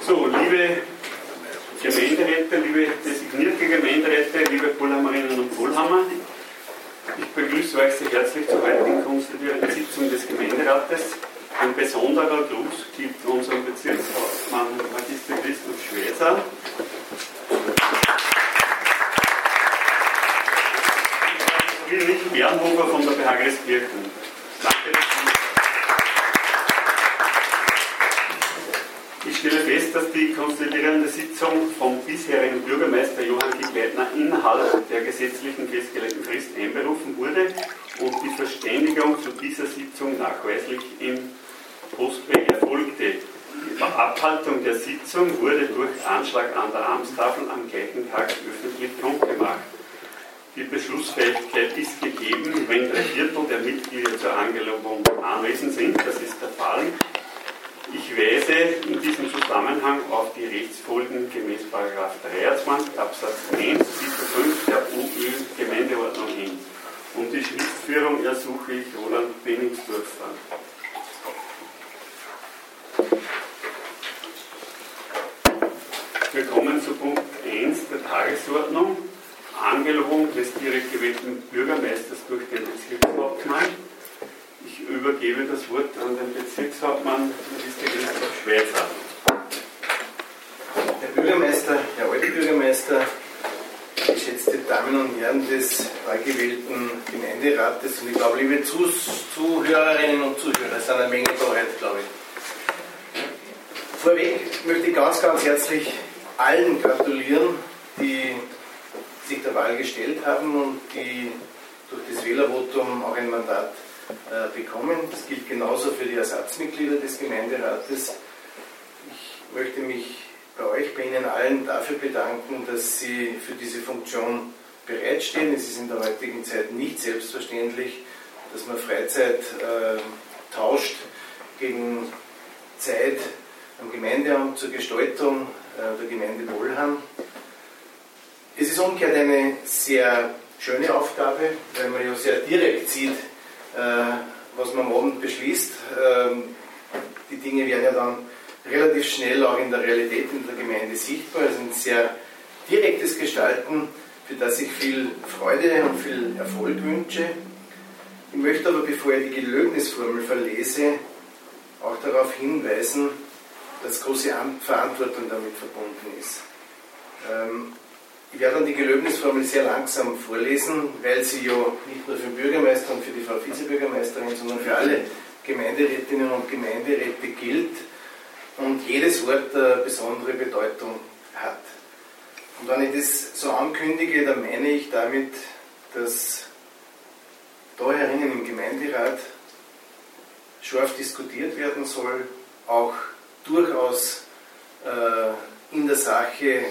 So, liebe Gemeinderäte, liebe designierte Gemeinderäte, liebe Polhammerinnen und Polhammer, ich begrüße euch sehr herzlich zur heutigen konstituierenden Sitzung des Gemeinderates. Ein besonderer Gruß gilt unserem Bezirkshauptmann Magister Christoph Schweizer. Friedrich Bernhofer von der Behagerskirchen. Danke. Ich stelle fest, dass die konstituierende Sitzung vom bisherigen Bürgermeister Johann Gigleitner innerhalb der gesetzlichen festgelegten Frist einberufen wurde und die Verständigung zu dieser Sitzung nachweislich im Postweg erfolgte. Die Abhaltung der Sitzung wurde durch Anschlag an der Amtstafel am gleichen Tag öffentlich kundgemacht. Die Beschlussfähigkeit ist gegeben, wenn 3/4 der Mitglieder zur Angelobung anwesend sind. Das ist der Fall. Ich weise in diesem Zusammenhang auf die Rechtsfolgen gemäß § 23 Absatz 1 Ziffer 5 der OÖ-Gemeindeordnung hin. Um die Schriftführung ersuche ich Roland Benningsdorfer. Wir kommen zu Punkt 1 der Tagesordnung. Angelobung des direkt gewählten Bürgermeisters durch den Bezirkshauptmann. Ich übergebe das Wort an den Bezirkshauptmann, Magister Christoph Schweizer. Herr Bürgermeister, Herr alte Bürgermeister, geschätzte Damen und Herren des neu gewählten Gemeinderates und ich glaube, liebe Zuhörerinnen und Zuhörer, es sind eine Menge da heute, glaube ich. Vorweg möchte ich ganz, ganz herzlich allen gratulieren, die sich der Wahl gestellt haben und die durch das Wählervotum auch ein Mandat bekommen. Das gilt genauso für die Ersatzmitglieder des Gemeinderates. Ich möchte mich bei Ihnen allen dafür bedanken, dass Sie für diese Funktion bereitstehen. Es ist in der heutigen Zeit nicht selbstverständlich, dass man Freizeit tauscht gegen Zeit am Gemeindeamt zur Gestaltung der Gemeinde Polham. Es ist umgekehrt eine sehr schöne Aufgabe, weil man ja sehr direkt sieht, was man am Abend beschließt. Die Dinge werden ja dann relativ schnell auch in der Realität in der Gemeinde sichtbar. Es ist ein sehr direktes Gestalten, für das ich viel Freude und viel Erfolg wünsche. Ich möchte aber, bevor ich die Gelöbnisformel verlese, auch darauf hinweisen, dass große Verantwortung damit verbunden ist. Ich werde dann die Gelöbnisformel sehr langsam vorlesen, weil sie ja nicht nur für den Bürgermeister und für die Frau Vizebürgermeisterin, sondern für alle Gemeinderätinnen und Gemeinderäte gilt und jedes Wort eine besondere Bedeutung hat. Und wenn ich das so ankündige, dann meine ich damit, dass da herinnen im Gemeinderat scharf diskutiert werden soll, auch durchaus in der Sache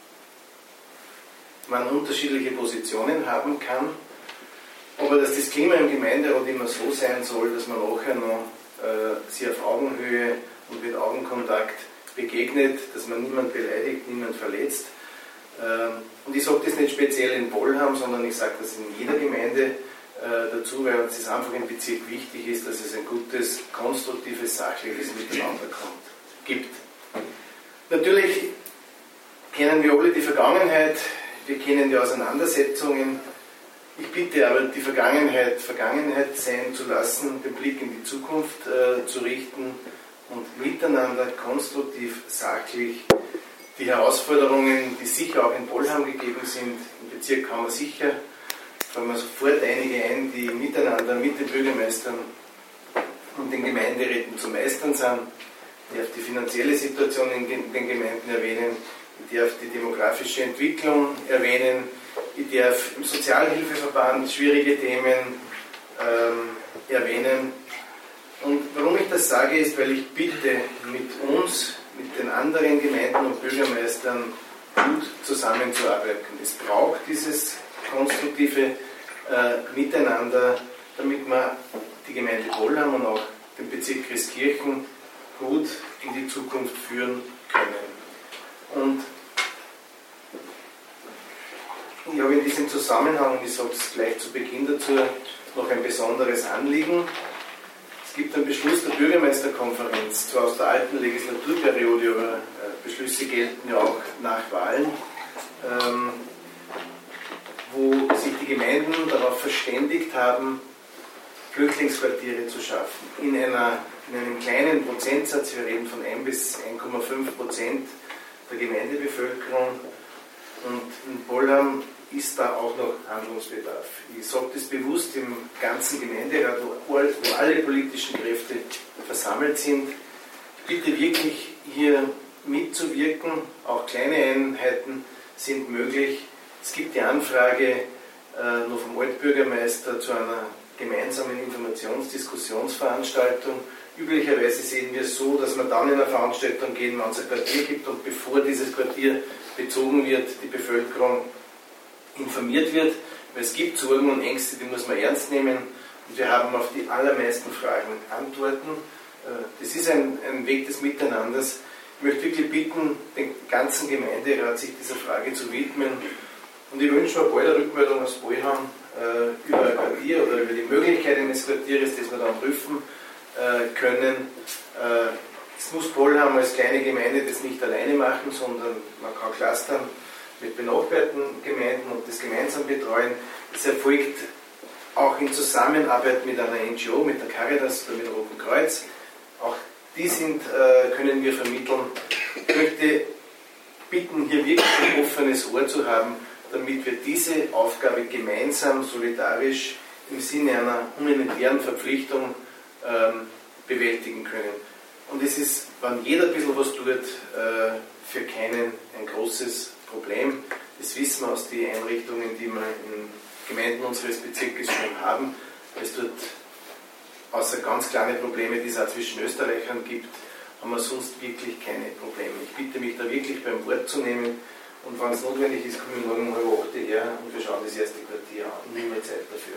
man unterschiedliche Positionen haben kann, aber dass das Klima im Gemeinderat immer so sein soll, dass man nachher noch sich auf Augenhöhe und mit Augenkontakt begegnet, dass man niemand beleidigt, niemand verletzt. Und ich sage das nicht speziell in Polham, sondern ich sage das in jeder Gemeinde dazu, weil es einfach im Bezirk wichtig ist, dass es ein gutes, konstruktives, sachliches Miteinander gibt. Natürlich kennen wir alle die Vergangenheit. Wir kennen die Auseinandersetzungen. Ich bitte aber, die Vergangenheit sein zu lassen, den Blick in die Zukunft zu richten und miteinander konstruktiv, sachlich die Herausforderungen, die sicher auch in Polham gegeben sind, im Bezirk haben wir sicher, fallen mir sofort einige ein, die miteinander mit den Bürgermeistern und den Gemeinderäten zu meistern sind. Ich darf die finanzielle Situation in den Gemeinden erwähnen. Ich darf die demografische Entwicklung erwähnen, ich darf im Sozialhilfeverband schwierige Themen erwähnen. Und warum ich das sage, ist, weil ich bitte, mit uns, mit den anderen Gemeinden und Bürgermeistern gut zusammenzuarbeiten. Es braucht dieses konstruktive Miteinander, damit wir die Gemeinde Polham und auch den Bezirk Christkirchen gut in die Zukunft führen können. Und ich habe in diesem Zusammenhang, und ich sage es gleich zu Beginn dazu, noch ein besonderes Anliegen. Es gibt einen Beschluss der Bürgermeisterkonferenz, zwar aus der alten Legislaturperiode, aber Beschlüsse gelten ja auch nach Wahlen, wo sich die Gemeinden darauf verständigt haben, Flüchtlingsquartiere zu schaffen. In einem kleinen Prozentsatz, wir reden von 1 bis 1,5% der Gemeindebevölkerung. Und in Pollheim ist da auch noch Handlungsbedarf. Ich sage das bewusst im ganzen Gemeinderat, wo alle politischen Kräfte versammelt sind. Ich bitte wirklich, hier mitzuwirken. Auch kleine Einheiten sind möglich. Es gibt die Anfrage noch vom Altbürgermeister zu einer gemeinsamen Informationsdiskussionsveranstaltung. Üblicherweise sehen wir es so, dass wir dann in eine Veranstaltung gehen, wenn es ein Quartier gibt und bevor dieses Quartier bezogen wird, die Bevölkerung informiert wird, weil es gibt Sorgen und Ängste, die muss man ernst nehmen und wir haben auf die allermeisten Fragen Antworten. Das ist ein Weg des Miteinanders. Ich möchte wirklich bitten, den ganzen Gemeinderat sich dieser Frage zu widmen und ich wünsche mir bald eine Rückmeldung aus Pollheim über ein Quartier oder über die Möglichkeit eines Quartieres, das wir dann prüfen können. Es muss Pollheim als kleine Gemeinde das nicht alleine machen, sondern man kann clustern mit benachbarten Gemeinden und das gemeinsam betreuen. Es erfolgt auch in Zusammenarbeit mit einer NGO, mit der Caritas oder mit dem Roten Kreuz. Auch die können wir vermitteln. Ich möchte bitten, hier wirklich ein offenes Ohr zu haben, damit wir diese Aufgabe gemeinsam, solidarisch im Sinne einer humanitären Verpflichtung bewältigen können. Und es ist, wenn jeder ein bisschen was tut, für keinen ein großes Problem. Das wissen wir aus den Einrichtungen, die wir in Gemeinden unseres Bezirkes schon haben. Es dort außer ganz kleine Probleme, die es auch zwischen Österreichern gibt, haben wir sonst wirklich keine Probleme. Ich bitte mich da wirklich beim Wort zu nehmen und wenn es notwendig ist, komme ich morgen um 7:30 her und wir schauen das erste Quartier an. Nehmen wir Zeit dafür.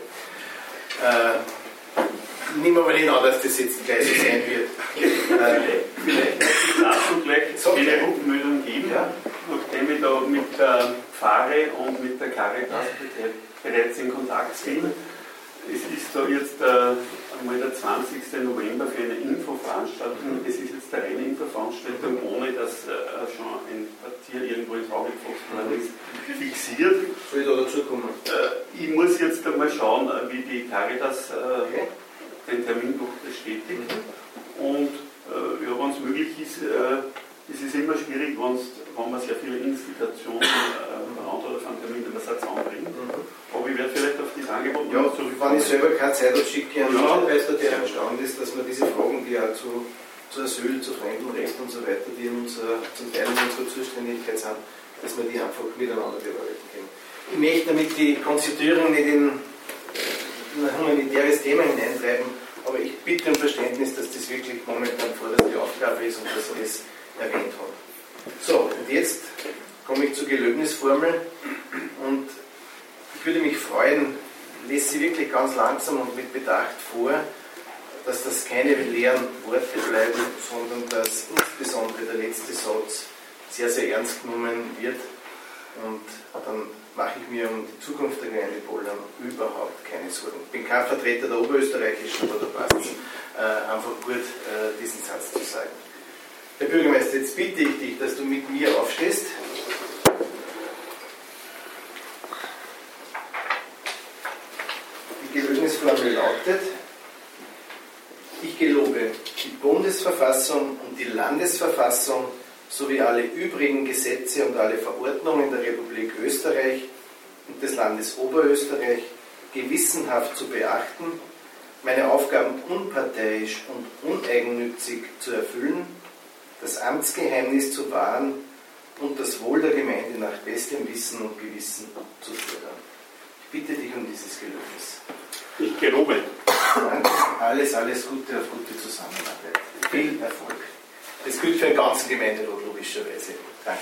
Nehmen wir aber nicht an, dass das jetzt gleich so sein wird. Vielleicht dazu gleich eine Rückmeldung geben, ja? Nachdem ich da mit der Pfarre und mit der Caritas bereits in Kontakt bin. Es ist da jetzt einmal der 20. November für eine Infoveranstaltung. Es ist jetzt eine reine Infoveranstaltung, ohne dass schon ein Quartier irgendwo ins Auge gefasst worden ist, fixiert. Soll ich da dazukommen? Ich muss jetzt einmal schauen, wie die Caritas den Termin doch bestätigt. Und ja, wenn es möglich ist, es ist immer schwierig, wenn man sehr viele Institutionen beieinander oder von Terminen den Satz anbringt. Aber ich werde vielleicht auf das Angebot zurückkommen. Wenn ich selber keine Zeit habe, schicke ich einen Mitarbeiter, der erstaunt ist, dass man diese Fragen, die auch zu Asyl, zu Fremdenrecht und so weiter, die zum Teil in unserer Zuständigkeit sind, dass wir die einfach miteinander bearbeiten können. Ich möchte damit die Konstituierung nicht in ein humanitäres Thema hineintreiben, aber ich bitte um Verständnis, dass das wirklich momentan vorderste Aufgabe ist und dass ich das erwähnt habe. So, und jetzt komme ich zur Gelöbnisformel und ich würde mich freuen, lese sie wirklich ganz langsam und mit Bedacht vor, dass das keine leeren Worte bleiben, sondern dass insbesondere der letzte Satz sehr, sehr ernst genommen wird und dann mache ich mir um die Zukunft der Gemeinde Pollheim überhaupt keine Sorgen. Ich bin kein Vertreter der Oberösterreichischen, aber da passt es einfach gut, diesen Satz zu sagen. Herr Bürgermeister, jetzt bitte ich dich, dass du mit mir aufstehst. Die Gelöbnisformel lautet: Ich gelobe die Bundesverfassung und die Landesverfassung sowie alle übrigen Gesetze und alle Verordnungen der Republik Österreich und des Landes Oberösterreich gewissenhaft zu beachten, meine Aufgaben unparteiisch und uneigennützig zu erfüllen, das Amtsgeheimnis zu wahren und das Wohl der Gemeinde nach bestem Wissen und Gewissen zu fördern. Ich bitte dich um dieses Gelöbnis. Ich gelobe. Danke. Alles Gute auf gute Zusammenarbeit. Viel Erfolg. Das gilt für den ganzen Gemeinderat, logischerweise. Danke.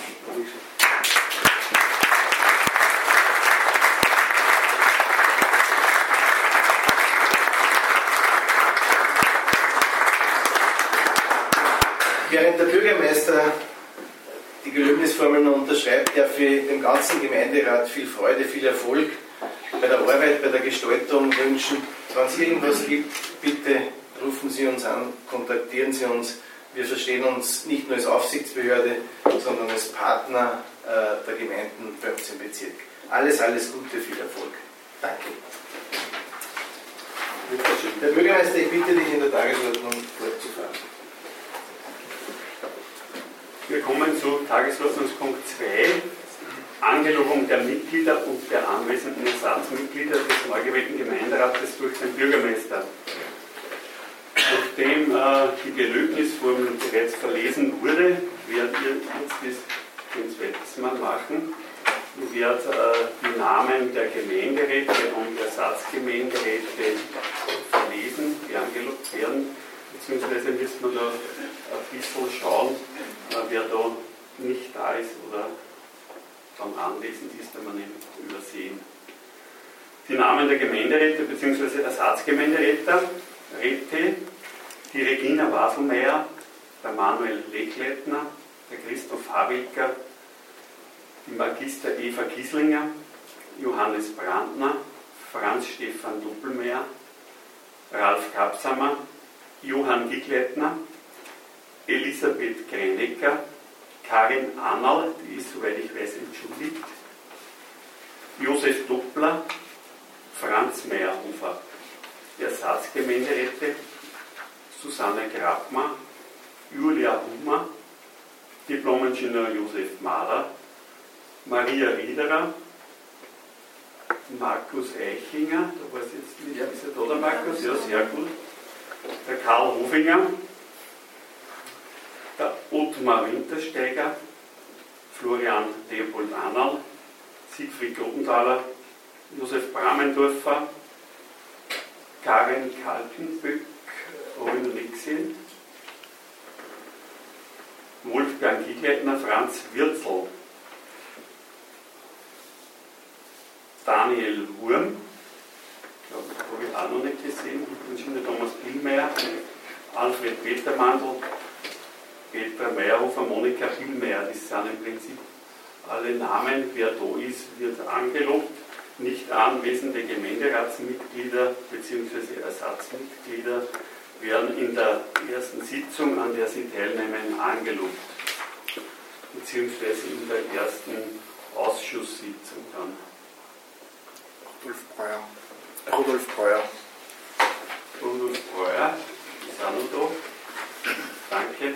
Während der Bürgermeister die Gelöbnisformeln unterschreibt, darf ich dem ganzen Gemeinderat viel Freude, viel Erfolg bei der Arbeit, bei der Gestaltung wünschen. Wenn es irgendwas gibt, bitte rufen Sie uns an, kontaktieren Sie uns. Wir verstehen uns nicht nur als Aufsichtsbehörde, sondern als Partner der Gemeinden bei uns im Bezirk. Alles Gute, viel Erfolg. Danke. Herr Bürgermeister, ich bitte dich, in der Tagesordnung fortzufahren. Wir kommen zu Tagesordnungspunkt 2, Angelobung der Mitglieder und der anwesenden Ersatzmitglieder des neu gewählten Gemeinderates durch den Bürgermeister. Nachdem die Gelöbnisformel bereits verlesen wurde, werden wir jetzt das ein zweites Mal machen. Ich werde die Namen der Gemeinderäte und Ersatzgemeinderäte verlesen, die angelobt werden, beziehungsweise müssen wir da ein bisschen schauen, wer da nicht da ist oder dann anwesend ist, wenn man ihn übersehen. Die Namen der Gemeinderäte bzw. Ersatzgemeinderäte, die Regina Waselmeier, der Manuel Lechleitner, der Christoph Havelker, die Magister Eva Kieslinger, Johannes Brandner, Franz Stefan Doppelmeier, Ralf Kapsamer, Johann Gigleitner, Elisabeth Greinecker, Karin Annal, die ist, soweit ich weiß, entschuldigt, Josef Doppler, Franz Meyerhofer. Ersatzgemeinderäte, Susanne Grabmer, Julia Hummer, Diplom-Ingenieur Josef Mahler, Maria Riederer, Markus Eichinger, da weiß ich jetzt nicht, ist er da der Markus? Ja, sehr gut. Der Karl Hofinger, der Ottmar Wintersteiger, Florian Leopold Annal, Siegfried Gotenthaler, Josef Bramendorfer, Karin Kaltenböck, habe ich noch nicht gesehen, Wolfgang Gigleitner, Franz Wirzel, Daniel Wurm, habe ich auch noch nicht gesehen, Ingenieur Thomas Billmeier, Alfred Petermandl, Petra Meyerhofer, Monika Billmeier. Das sind im Prinzip alle Namen. Wer da ist, wird angelobt. Nicht anwesende Gemeinderatsmitglieder bzw. Ersatzmitglieder werden in der ersten Sitzung, an der sie teilnehmen, angelobt. Beziehungsweise in der ersten Ausschusssitzung dann. Rudolf Breuer ist auch noch da. Danke.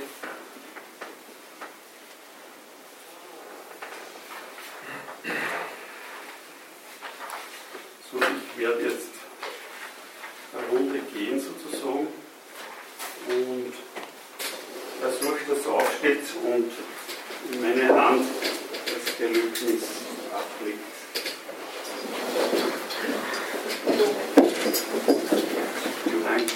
So, ich werde jetzt eine Runde gehen sozusagen und versuche, dass er aufsteht und in meine Hand das Gelöbnis ablegt. Danke.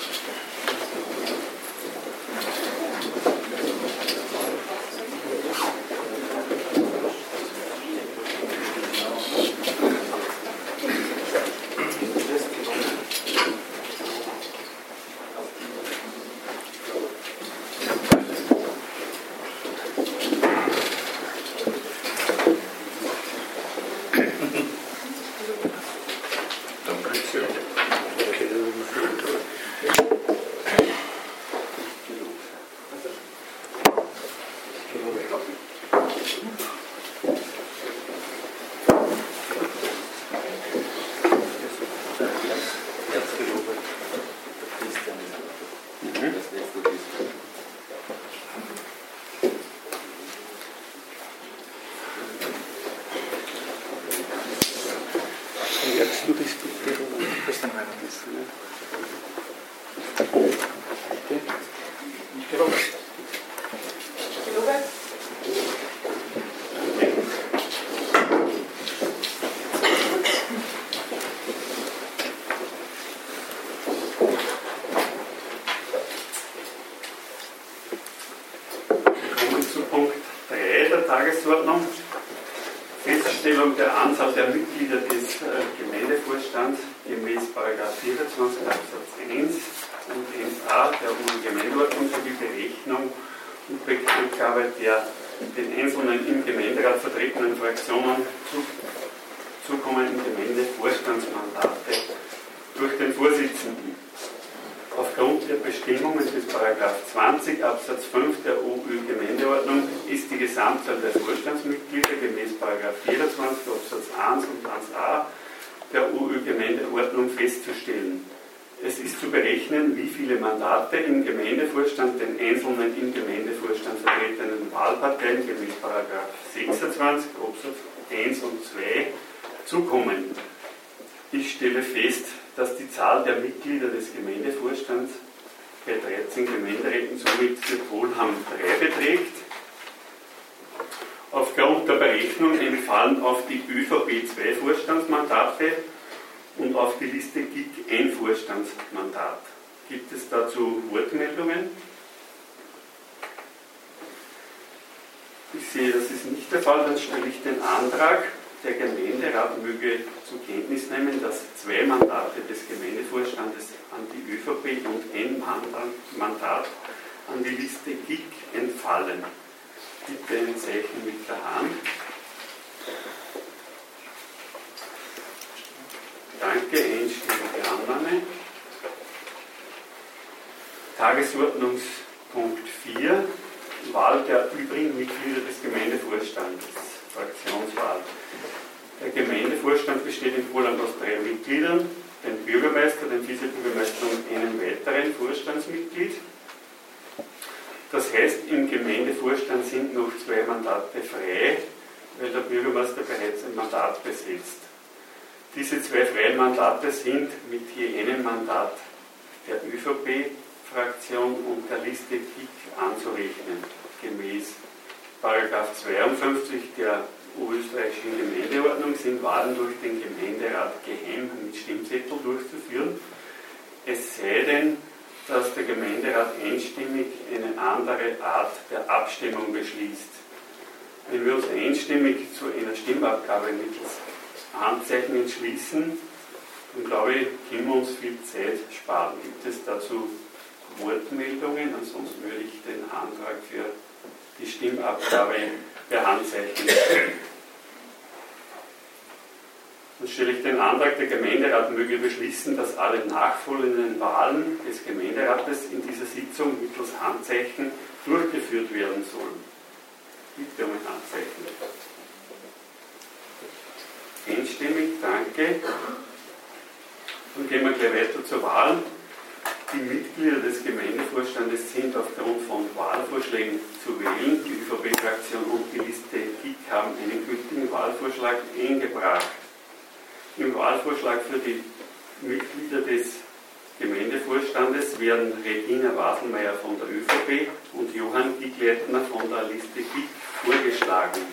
Tagesordnung. Feststellung der Anzahl der Mitglieder des Gemeindevorstands gemäß § 24 Absatz 1 und 1a der Gemeindeordnung sowie Berechnung und Bekanntgabe der den einzelnen im Gemeinderat vertretenen Fraktionen zukommenden Gemeindevorstandsmandate durch den Vorsitzenden. Aufgrund der Bestimmungen des § 20 Absatz 5 der OÖ-Gemeindeordnung ist die Gesamtzahl der Vorstandsmitglieder gemäß § 24 Absatz 1 und 1a der OÖ-Gemeindeordnung festzustellen. Es ist zu berechnen, wie viele Mandate im Gemeindevorstand den einzelnen im Gemeindevorstand vertretenen Wahlparteien gemäß § 26 Absatz 1 und 2 zukommen. Ich stelle fest, dass die Zahl der Mitglieder des Gemeindevorstands bei 13 Gemeinderäten somit für Polham 3 beträgt. Aufgrund der Berechnung entfallen auf die ÖVP 2 Vorstandsmandate und auf die Liste GIG ein Vorstandsmandat. Gibt es dazu Wortmeldungen? Ich sehe, das ist nicht der Fall, dann stelle ich den Antrag, der Gemeinderat möge zur Kenntnis nehmen, dass 2 Mandate des Gemeindevorstandes an die ÖVP und ein Mandat an die Liste GIG entfallen. Bitte ein Zeichen mit der Hand. Danke, einstimmige Annahme. Tagesordnungspunkt 4, Wahl der übrigen Mitglieder des Gemeindevorstandes, Fraktionswahl. Der Gemeindevorstand besteht in Polham aus 3 Mitgliedern, den Bürgermeister, den Vizebürgermeister und einem weiteren Vorstandsmitglied. Das heißt, im Gemeindevorstand sind noch 2 Mandate frei, weil der Bürgermeister bereits ein Mandat besitzt. Diese 2 freien Mandate sind mit je einem Mandat der ÖVP-Fraktion und der Liste GIG anzurechnen, gemäß § 52 der österreichischen Gemeindeordnung sind Wahlen durch den Gemeinderat geheim mit Stimmzettel durchzuführen, es sei denn, dass der Gemeinderat einstimmig eine andere Art der Abstimmung beschließt. Wenn wir uns einstimmig zu einer Stimmabgabe mittels Handzeichen entschließen, dann glaube ich, können wir uns viel Zeit sparen. Gibt es dazu Wortmeldungen? Ansonsten würde ich den Antrag für die Stimmabgabe per Handzeichen stellen. Dann stelle ich den Antrag, der Gemeinderat möge beschließen, dass alle nachfolgenden Wahlen des Gemeinderates in dieser Sitzung mittels Handzeichen durchgeführt werden sollen. Bitte um ein Handzeichen. Einstimmig, danke. Dann gehen wir gleich weiter zur Wahl. Die Mitglieder des Gemeindevorstandes sind aufgrund von Wahlvorschlägen zu wählen. Die ÖVP-Fraktion und die Liste GIG haben einen gültigen Wahlvorschlag eingebracht. Im Wahlvorschlag für die Mitglieder des Gemeindevorstandes werden Regina Waselmeier von der ÖVP und Johann Gigleitner von der Liste GIG vorgeschlagen.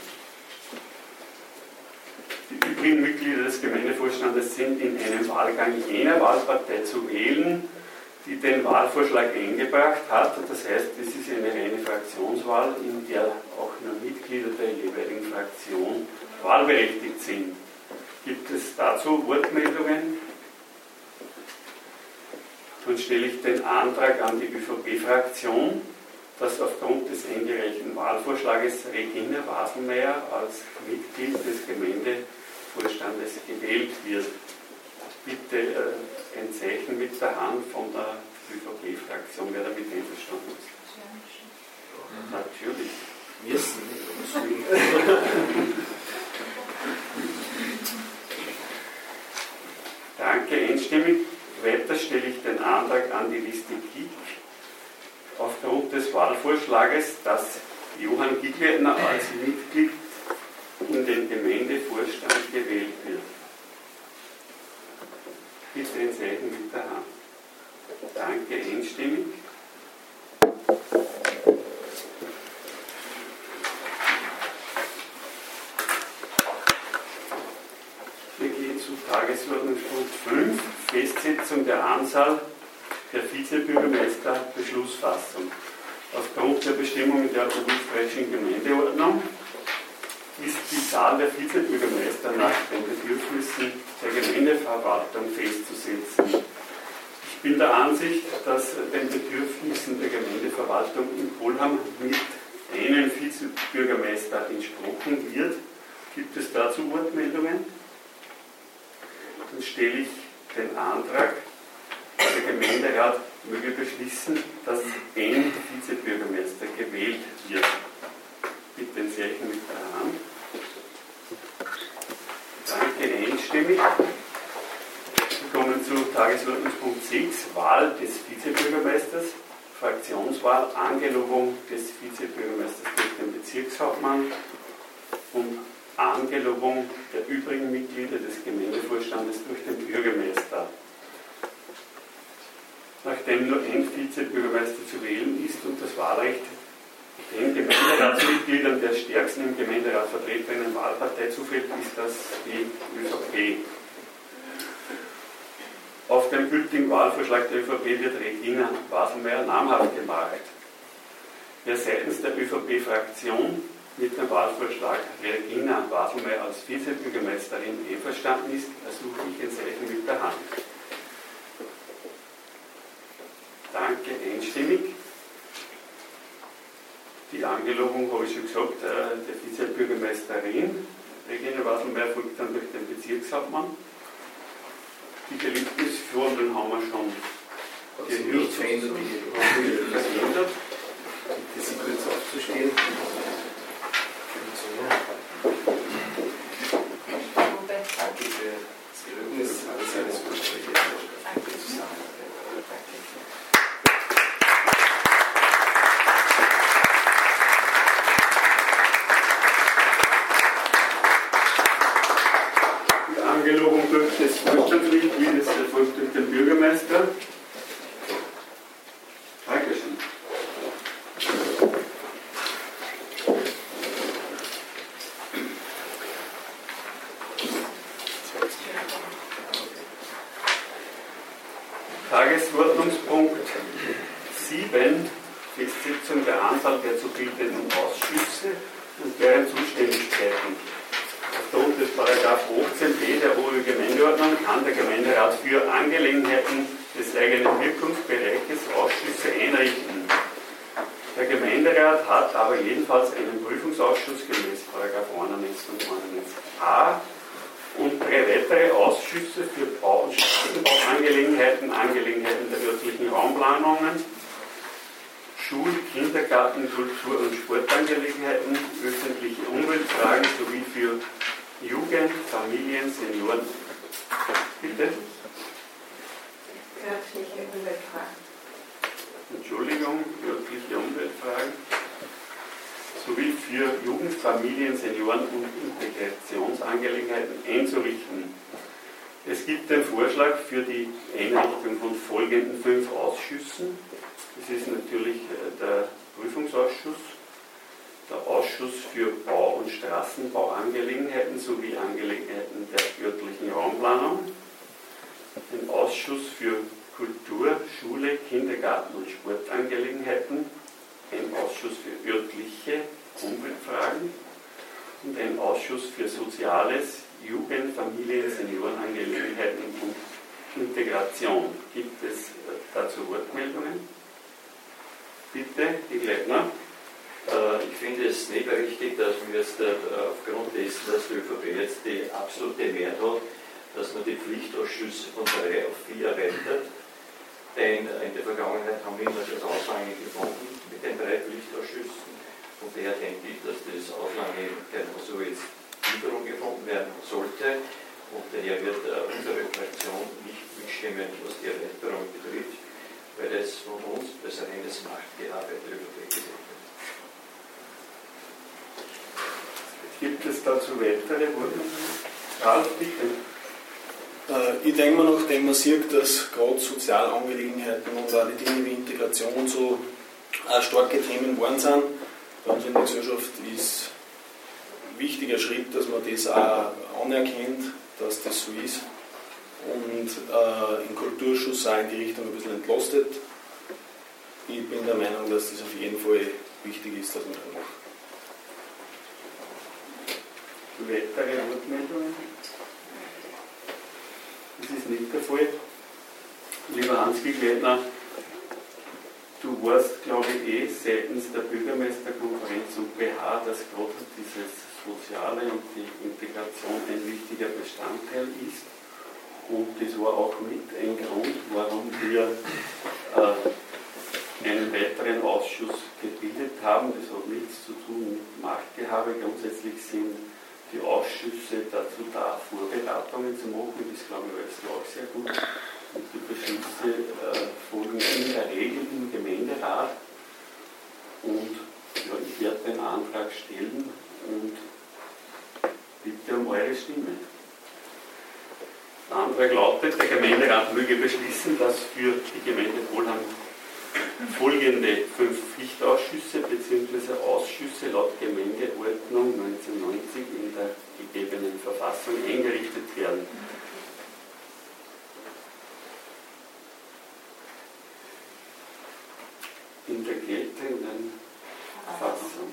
Die übrigen Mitglieder des Gemeindevorstandes sind in einem Wahlgang jener Wahlpartei zu wählen, die den Wahlvorschlag eingebracht hat. Das heißt, es ist eine reine Fraktionswahl, in der auch nur Mitglieder der jeweiligen Fraktion wahlberechtigt sind. Gibt es dazu Wortmeldungen? Dann stelle ich den Antrag an die ÖVP-Fraktion, dass aufgrund des eingereichten Wahlvorschlages Regina Waselmeier als Mitglied des Gemeindevorstandes gewählt wird. Bitte ein Zeichen mit der Hand von der ÖVP-Fraktion, wer damit einverstanden ist. Natürlich. Müssen. Danke, einstimmig. Weiter stelle ich den Antrag an die Liste GIG aufgrund des Wahlvorschlages, dass Johann Gigleitner als Mitglied in den Gemeindevorstand gewählt wird. Bitte ein Zeichen mit der Hand. Danke, einstimmig. Wir gehen zu Tagesordnungspunkt 5, Festsetzung der Anzahl der Vizebürgermeister, Beschlussfassung. Aufgrund der Bestimmungen der österreichischen Gemeindeordnung ist die Zahl der Vizebürgermeister nach den Bedürfnissen der Gemeindeverwaltung festzusetzen. Ich bin der Ansicht, dass den Bedürfnissen der Gemeindeverwaltung in Polham mit einem Vizebürgermeister entsprochen wird. Gibt es dazu Wortmeldungen? Dann stelle ich den Antrag, der Gemeinderat möge beschließen, dass ein Vizebürgermeister gewählt wird. Bitte den Zeichen mit der Hand. Danke, einstimmig. Wir kommen zu Tagesordnungspunkt 6, Wahl des Vizebürgermeisters, Fraktionswahl, Angelobung des Vizebürgermeisters durch den Bezirkshauptmann und Angelobung der übrigen Mitglieder des Gemeindevorstandes durch den Bürgermeister. Nachdem nur ein Vizebürgermeister zu wählen ist und das Wahlrecht den Gemeinderatsmitgliedern der stärksten im Gemeinderat vertretenen Wahlpartei zufällt, ist das die ÖVP. Auf dem gültigen Wahlvorschlag der ÖVP wird Regina Waselmeier namhaft gemalt. Wer seitens der ÖVP-Fraktion mit dem Wahlvorschlag Regina Waselmeier als Vizebürgermeisterin einverstanden ist, ersuche ich ein Zeichen mit der Hand. Danke, einstimmig. Die Angelobung, habe ich schon gesagt, der Vizebürgermeisterin Regina Waselmeier folgt dann durch den Bezirkshauptmann. Die Gelübnisformeln haben wir schon nicht verändert. verändert. Bitte Sie kurz aufzustehen. Danke für das Gelöbnis. Alles Gute. Danke zusammen. Die Angelobung durch das Vorstandsmitglied erfolgt durch den Bürgermeister. Dankeschön. Tagesordnungspunkt 7, Festsetzung der Anzahl der zu bildenden Ausschüsse und deren Zuständigkeiten. Aufgrund des § 18b der OÖ-Gemeindeordnung kann der Gemeinderat für Angelegenheiten des eigenen Wirkungsbereiches Ausschüsse einrichten. Der Gemeinderat hat aber jedenfalls einen Prüfungsausschuss gemäß § 91 und 91a und 3 weitere Ausschüsse für Bau- und Straßenbauangelegenheiten, Angelegenheiten der örtlichen Raumplanungen, Schul-, Kindergarten-, Kultur- und Sportangelegenheiten, öffentliche Umweltfragen sowie für Jugend, Familien, Senioren. Bitte? Örtliche Umweltfragen. Entschuldigung, örtliche Umweltfragen. Sowie für Jugend, Familien, Senioren und Integrationsangelegenheiten einzurichten. Es gibt den Vorschlag für die Einrichtung von folgenden 5 Ausschüssen. Das ist natürlich der Prüfungsausschuss, der Ausschuss für Bau- und Straßenbauangelegenheiten sowie Angelegenheiten der örtlichen Raumplanung, den Ausschuss für Kultur, Schule, Kindergarten und Sportangelegenheiten, ein Ausschuss für örtliche Umweltfragen und ein Ausschuss für Soziales, Jugend-, Familien-, Seniorenangelegenheiten und Integration. Gibt es dazu Wortmeldungen? Bitte, die Gleitner. Ich finde es nicht richtig, dass wir jetzt aufgrund dessen, dass die ÖVP jetzt die absolute Mehrheit hat, dass man die Pflichtausschüsse von 3 auf 4 erweitert. Denn in der Vergangenheit haben wir immer das Auslange gefunden mit den 3 Pflichtausschüssen. Und daher denke ich, dass das Auslange so jetzt wiederum gefunden werden sollte. Und daher wird unsere Fraktion nicht mitstimmen, was die Erweiterung betrifft, weil das von uns als reines Machtgehabe der ÖVP gesehen wird. Gibt es dazu weitere Worte? Ralf, bitte. Ich denke mir, nachdem man sieht, dass gerade Sozialangelegenheiten und auch die Dinge wie Integration und so starke Themen geworden sind bei uns in der Gesellschaft, ist ein wichtiger Schritt, dass man das auch anerkennt, dass das so ist und im Kulturschuss auch in die Richtung ein bisschen entlastet. Ich bin der Meinung, dass das auf jeden Fall wichtig ist, dass man das macht. Weitere Wortmeldungen? Das ist nicht der Fall. Lieber Hans-G. Gleitner, du warst, glaube ich, seitens der Bürgermeisterkonferenz und BH, dass gerade dieses Soziale und die Integration ein wichtiger Bestandteil ist. und das war auch mit ein Grund, warum wir einen weiteren Ausschuss gebildet haben. Das hat nichts zu tun mit Machtgehabe. Grundsätzlich sind die Ausschüsse dazu da, Vorberatungen zu machen. Das glaube ich weißt du auch sehr gut. Und die Beschlüsse folgen in der Regel im Gemeinderat. Und ja, ich werde den Antrag stellen und bitte um eure Stimme. Der Antrag lautet, der Gemeinderat möge beschließen, dass für die Gemeinde Polheim folgende 5 Pflichtausschüsse bzw. Ausschüsse laut Gemeindeordnung 1990 in der gegebenen Verfassung eingerichtet werden. In der geltenden Fassung.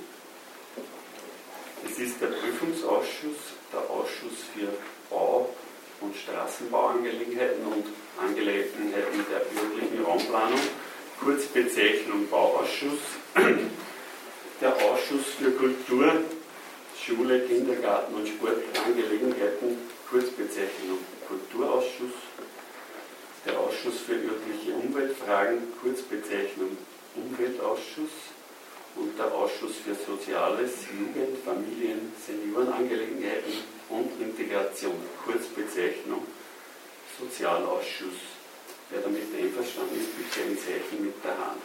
Es ist der Prüfungsausschuss, der Ausschuss für Bau- und Straßenbauangelegenheiten und Angelegenheiten der örtlichen Raumplanung, Kurzbezeichnung Bauausschuss, der Ausschuss für Kultur, Schule, Kindergarten und Sportangelegenheiten, Kurzbezeichnung Kulturausschuss, der Ausschuss für örtliche Umweltfragen, Kurzbezeichnung Umweltausschuss und der Ausschuss für Soziales, Jugend, Familien, Seniorenangelegenheiten und Integration, Kurzbezeichnung Sozialausschuss. Wer damit einverstanden ist, bitte ein Zeichen mit der Hand.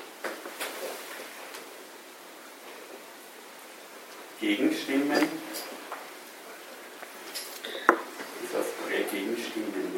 Gegenstimmen, das heißt 3 Gegenstimmen.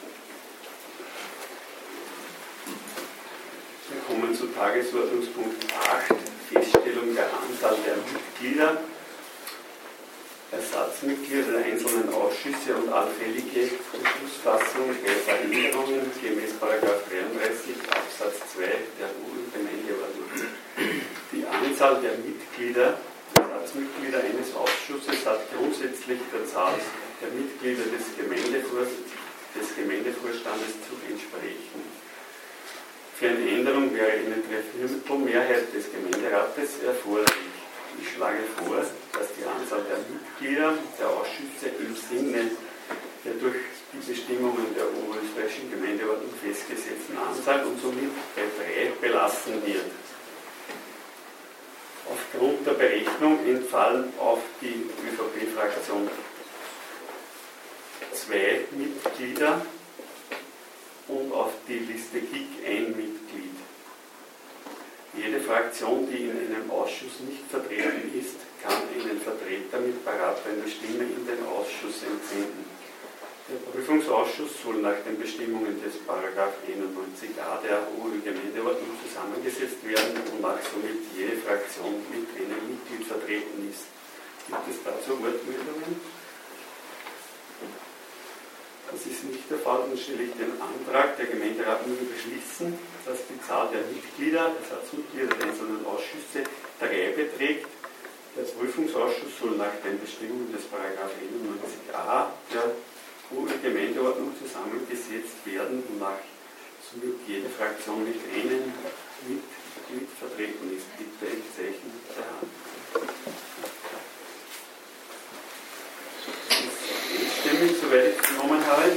Wir kommen zu Tagesordnungspunkt 8, Feststellung der Anzahl der Mitglieder, Ersatzmitglieder der einzelnen Ausschüsse und allfällige Beschlussfassung bei Veränderungen gemäß § 33 Absatz 2 der Gemeindeordnung. Die Anzahl der Ersatzmitglieder eines Ausschusses hat grundsätzlich der Zahl der Mitglieder des Gemeindevorstandes zu entsprechen. Für eine Änderung wäre eine Dreiviertelmehrheit des Gemeinderates erforderlich. Ich schlage vor, dass die Anzahl der Mitglieder der Ausschüsse im Sinne der durch die Bestimmungen der oberösterreichischen Gemeindeordnung festgesetzten Anzahl und somit bei 3 belassen wird. Aufgrund der Berechnung entfallen auf die ÖVP-Fraktion 2 Mitglieder und auf die Liste GIG 1 Mitglied. Jede Fraktion, die in einem Ausschuss nicht vertreten ist, kann einen Vertreter mit beratender Stimme in den Ausschuss entsenden. Der Prüfungsausschuss soll nach den Bestimmungen des § 91a der OÖ-Gemeindeordnung zusammengesetzt werden, wonach somit jede Fraktion mit einem Mitglied vertreten ist. Gibt es dazu Wortmeldungen? Das ist nicht der Fall, dann stelle ich den Antrag, der Gemeinderat möge beschließen, dass die Zahl der Mitglieder, Ersatzmitglieder der einzelnen Ausschüsse 3 beträgt. Der Prüfungsausschuss soll nach den Bestimmungen des § 91a der Gemeindeordnung zusammengesetzt werden, wonach somit jede Fraktion mit einem Mitglied vertreten ist. Bitte ein Zeichen der Hand. Einstimmig, soweit ich vernommen habe.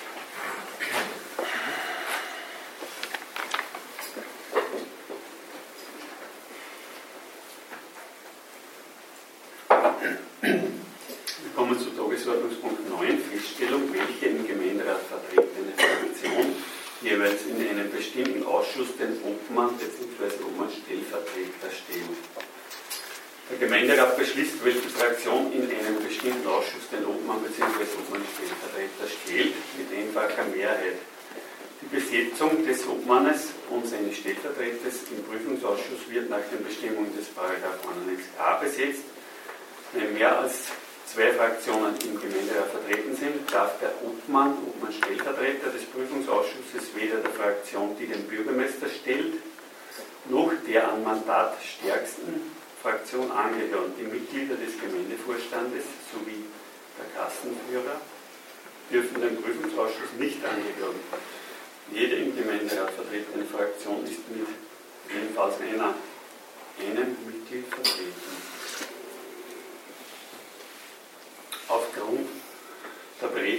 Wir kommen zu Tagesordnungspunkt 9, Feststellung, welche im Gemeinderat vertretene Fraktion jeweils in einem bestimmten Ausschuss den Obmann bzw. Obmann-Stellvertreter stellt. Der Gemeinderat beschließt, welche Fraktion in einem bestimmten Ausschuss den Obmann bzw. Obmann-Stellvertreter stellt, mit einfacher Mehrheit. Die Besetzung des Obmannes und seines Stellvertreters im Prüfungsausschuss wird nach den Bestimmungen des § 91a besetzt. Wenn mehr als 2 Fraktionen im Gemeinderat vertreten sind, darf der Obmann-Stellvertreter des Prüfungsausschusses weder der Fraktion, die den Bürgermeister stellt, noch der an Mandat stärksten Fraktion angehören. Die Mitglieder des Gemeindevorstandes sowie der Kassenführer dürfen dem Prüfungsausschuss nicht angehören. Jede im Gemeinderat vertretene Fraktion ist mit jedenfalls einem Mitglied vertreten. Aufgrund der Berechnung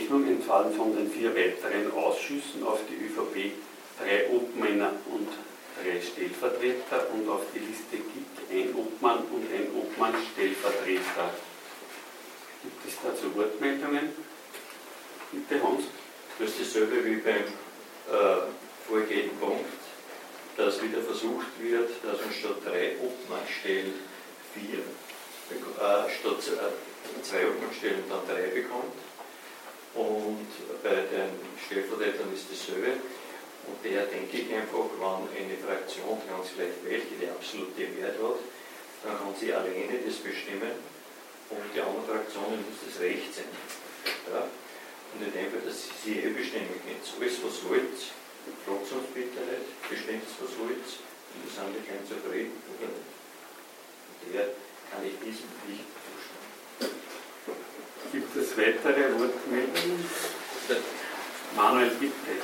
Rechnung entfallen von den 4 weiteren Ausschüssen auf die ÖVP 3 Obmänner und 3 Stellvertreter und auf die Liste GIG 1 Obmann und 1 Obmann-Stellvertreter. Gibt es dazu Wortmeldungen? Bitte, Hans. Das ist dasselbe wie beim vorgehenden Punkt, dass wieder versucht wird, dass man statt 3 Obmannstellen 4, statt 2 Obmannstellen dann 3 bekommt. Und bei den Stellvertretern ist dasselbe. Und der denke ich einfach, wenn eine Fraktion ganz gleich welche die absolute Mehrheit hat, dann kann sie alleine das bestimmen und die anderen Fraktionen muss das Recht sein. Ja? Und ich denke, dass sie bestimmen können. Alles, was wollt, fragt uns bitte nicht, bestimmt was wollt, und wir sind nicht ganz zufrieden oder nicht. Und der kann ich diesem nicht zustimmen. Gibt es weitere Wortmeldungen? Manuel, bitte.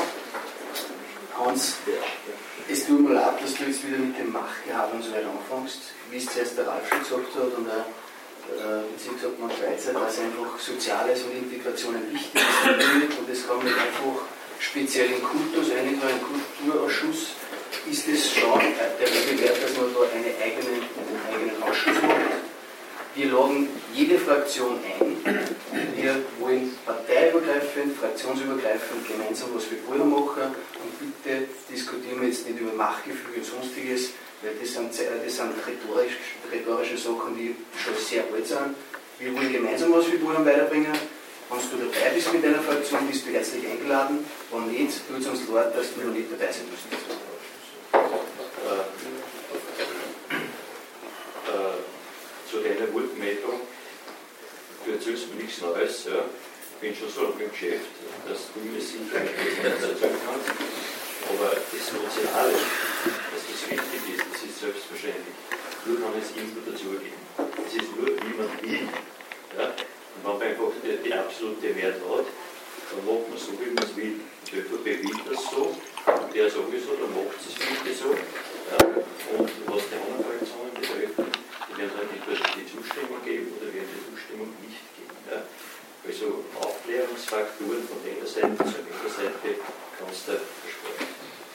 Hans, es tut mir leid, dass du jetzt wieder mit dem Machtgehabe und so weiter anfängst. Wie es zuerst der Ralf schon gesagt hat und der Bezirkshauptmann Schweizer, dass einfach Soziales und Integration ein wichtiges Thema wird und das kann nicht einfach speziell in Kultus eintragen, im Kulturausschuss ist es schon der Regel wert, dass man da einen eigenen Ausschuss macht. Wir laden jede Fraktion ein. Wir wollen parteiübergreifend, fraktionsübergreifend gemeinsam was wir wollen machen. Und bitte diskutieren wir jetzt nicht über Machtgefüge und Sonstiges, weil das sind rhetorische Sachen, die schon sehr alt sind. Wir wollen gemeinsam was wir wollen weiterbringen. Wenn du dabei bist mit deiner Fraktion, bist du herzlich eingeladen. Wenn nicht, tut es uns leid, dass du noch nicht dabei sein musst. Zu deiner Wortmeldung, du erzählst mir nichts Neues, ja. Ich bin schon so lange im Geschäft, dass du mir sicher nichts erzählen kannst. Aber das Soziale, dass das wichtig ist, das ist selbstverständlich. Nur kann es irgendwo dazugeben. Es ist nur, wie man will. Ja. Und wenn man einfach die absolute Mehrheit hat, dann macht man so, wie man es will. Die ÖVP will das so, der sowieso, dann macht es bitte so. Ja. Und was die anderen Fraktionen betrifft, die werden halt nicht die Zustimmung geben oder werden die Zustimmung nicht geben. Ja. Also Aufklärungsfaktoren von der Seite zur anderen Seite kannst du versprechen.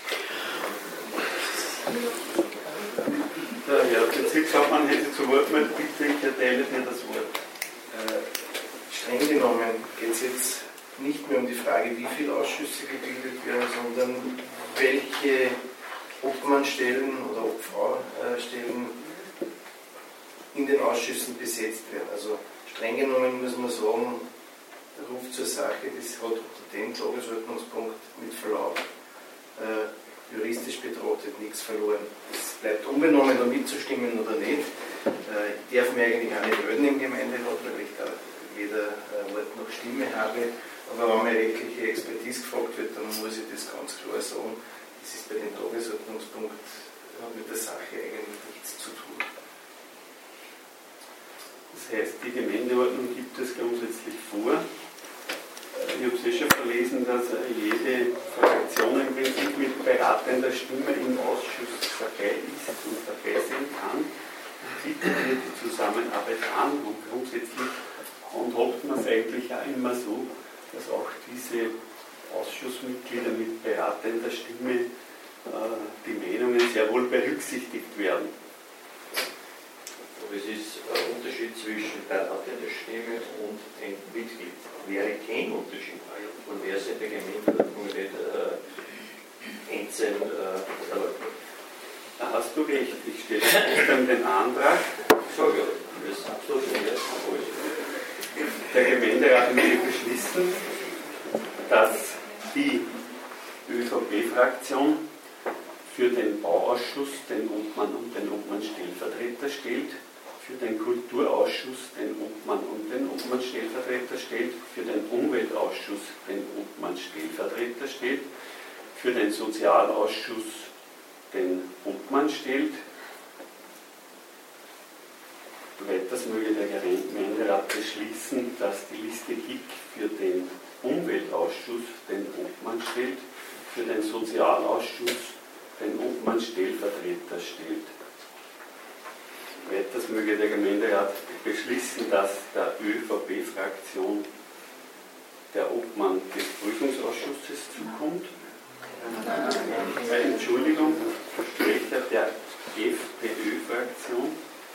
Der Herr Bezirkshauptmann hätte zu Wort gemeldet, bitte, ich erteile dir das Wort. Streng genommen geht es jetzt nicht mehr um die Frage, wie viele Ausschüsse gebildet werden, sondern welche Obmannstellen oder Obfraustellen in den Ausschüssen besetzt werden. Also streng genommen muss man sagen, der Ruf zur Sache, das hat unter dem Tagesordnungspunkt mit Verlaub juristisch betrachtet nichts verloren. Es bleibt unbenommen, da mitzustimmen oder nicht. Ich darf mir eigentlich auch nicht melden im Gemeinderat, weil ich da weder Wort noch Stimme habe. Aber wenn meine rechtliche Expertise gefragt wird, dann muss ich das ganz klar sagen. Das ist bei dem Tagesordnungspunkt, hat mit der Sache eigentlich nichts zu tun. Das heißt, die Gemeindeordnung gibt es grundsätzlich vor. Ich habe es schon verlesen, dass jede Fraktion im Prinzip mit beratender Stimme im Ausschuss dabei ist und dabei sein kann. Bitte wird die Zusammenarbeit an und grundsätzlich handhabt man es eigentlich auch immer so, dass auch diese Ausschussmitglieder mit beratender Stimme die Meinungen sehr wohl berücksichtigt werden. Aber es ist ein Unterschied zwischen beratender Stimme und ein Mitglied. Wäre kein Unterschied. Und wer es in der Gemeindeordnung nicht einzeln Da hast du recht. Ich stelle dann den Antrag. So, ja, das ist absolut nicht. Der Gemeinderat möchte beschließen, dass die ÖVP-Fraktion für den Bauausschuss den Obmann und den Obmann-Stellvertreter stellt, für den Kulturausschuss den Obmann und den Obmann-Stellvertreter stellt, für den Umweltausschuss den Obmann-Stellvertreter stellt, für den Sozialausschuss den Obmann stellt. Weiters möge der Gemeinderat beschließen, dass die Liste GIG für den Umweltausschuss den Obmann stellt, für den Sozialausschuss den Obmann-Stellvertreter stellt. Weiters möge der Gemeinderat beschließen, dass der ÖVP-Fraktion der Obmann des Prüfungsausschusses zukommt. Entschuldigung, Sprecher der FPÖ-Fraktion.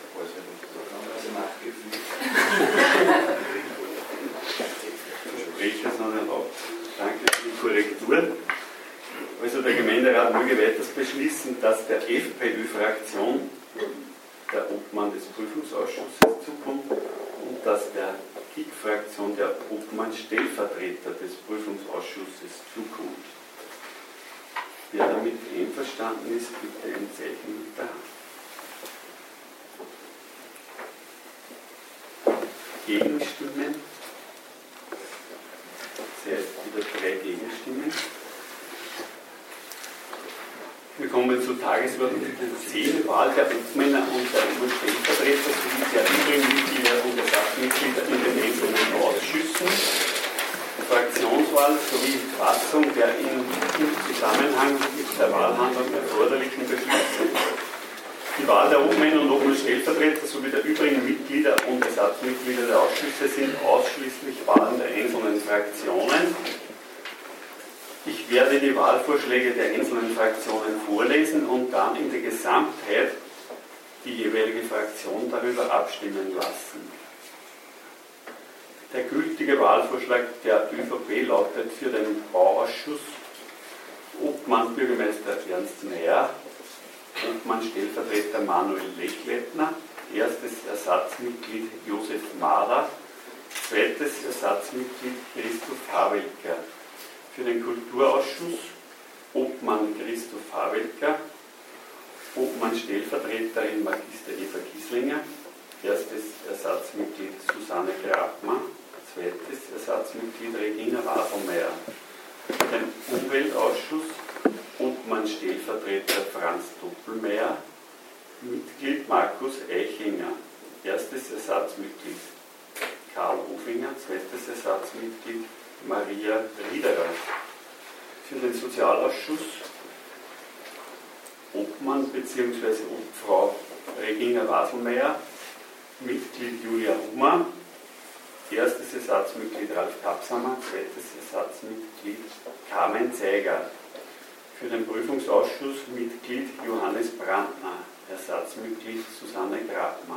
Sprecher, sondern auch danke für die Korrektur. Also der Gemeinderat möge weiters beschließen, dass der FPÖ-Fraktion der Obmann des Prüfungsausschusses zukommt und dass der KIK-Fraktion der Obmann Stellvertreter des Prüfungsausschusses zukommt. Wer damit einverstanden ist, bitte ein Zeichen mit der Hand. Gegenstimmen. Das heißt wieder 3 Gegenstimmen. Wir kommen zur Tagesordnung 10, Wahl der Obmänner und der Stellvertreter sowie der übrigen Mitglieder und Ersatzmitglieder in den einzelnen Ausschüssen, Fraktionswahl sowie Fassung der im Zusammenhang mit der Wahlhandlung erforderlichen Beschlüsse. Die Wahl der Obmänner und Obmannstellvertreter sowie der übrigen Mitglieder und Ersatzmitglieder der Ausschüsse sind ausschließlich Wahlen der einzelnen Fraktionen. Ich werde die Wahlvorschläge der einzelnen Fraktionen vorlesen und dann in der Gesamtheit die jeweilige Fraktion darüber abstimmen lassen. Der gültige Wahlvorschlag der ÖVP lautet für den Bauausschuss Obmann Bürgermeister Ernst Meyer, Obmann Stellvertreter Manuel Lechleitner, erstes Ersatzmitglied Josef Mahler, zweites Ersatzmitglied Christoph Hawelker. Für den Kulturausschuss Obmann Christoph Hawelker, Obmann Stellvertreterin Magister Eva Gieslinger, erstes Ersatzmitglied Susanne Grabmann, zweites Ersatzmitglied Regina Waselmeier. Für den Umweltausschuss Obmann Stellvertreter Franz Doppelmeier, Mitglied Markus Eichinger, erstes Ersatzmitglied Karl Ofinger, zweites Ersatzmitglied Maria Riederer. Für den Sozialausschuss Obmann bzw. Obfrau Regina Waselmeier, Mitglied Julia Hummer, erstes Ersatzmitglied Ralf Kapsamer, zweites Ersatzmitglied Carmen Zeiger. Für den Prüfungsausschuss Mitglied Johannes Brandner, Ersatzmitglied Susanne Grabmann.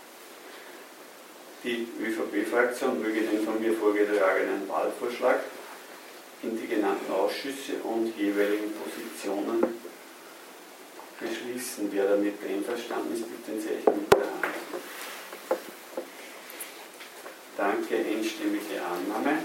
Die ÖVP-Fraktion möge den von mir vorgetragenen Wahlvorschlag in die genannten Ausschüsse und jeweiligen Positionen beschließen. Wer damit einverstanden ist, bitte ein Zeichen mit der Hand. Danke, einstimmige Annahme.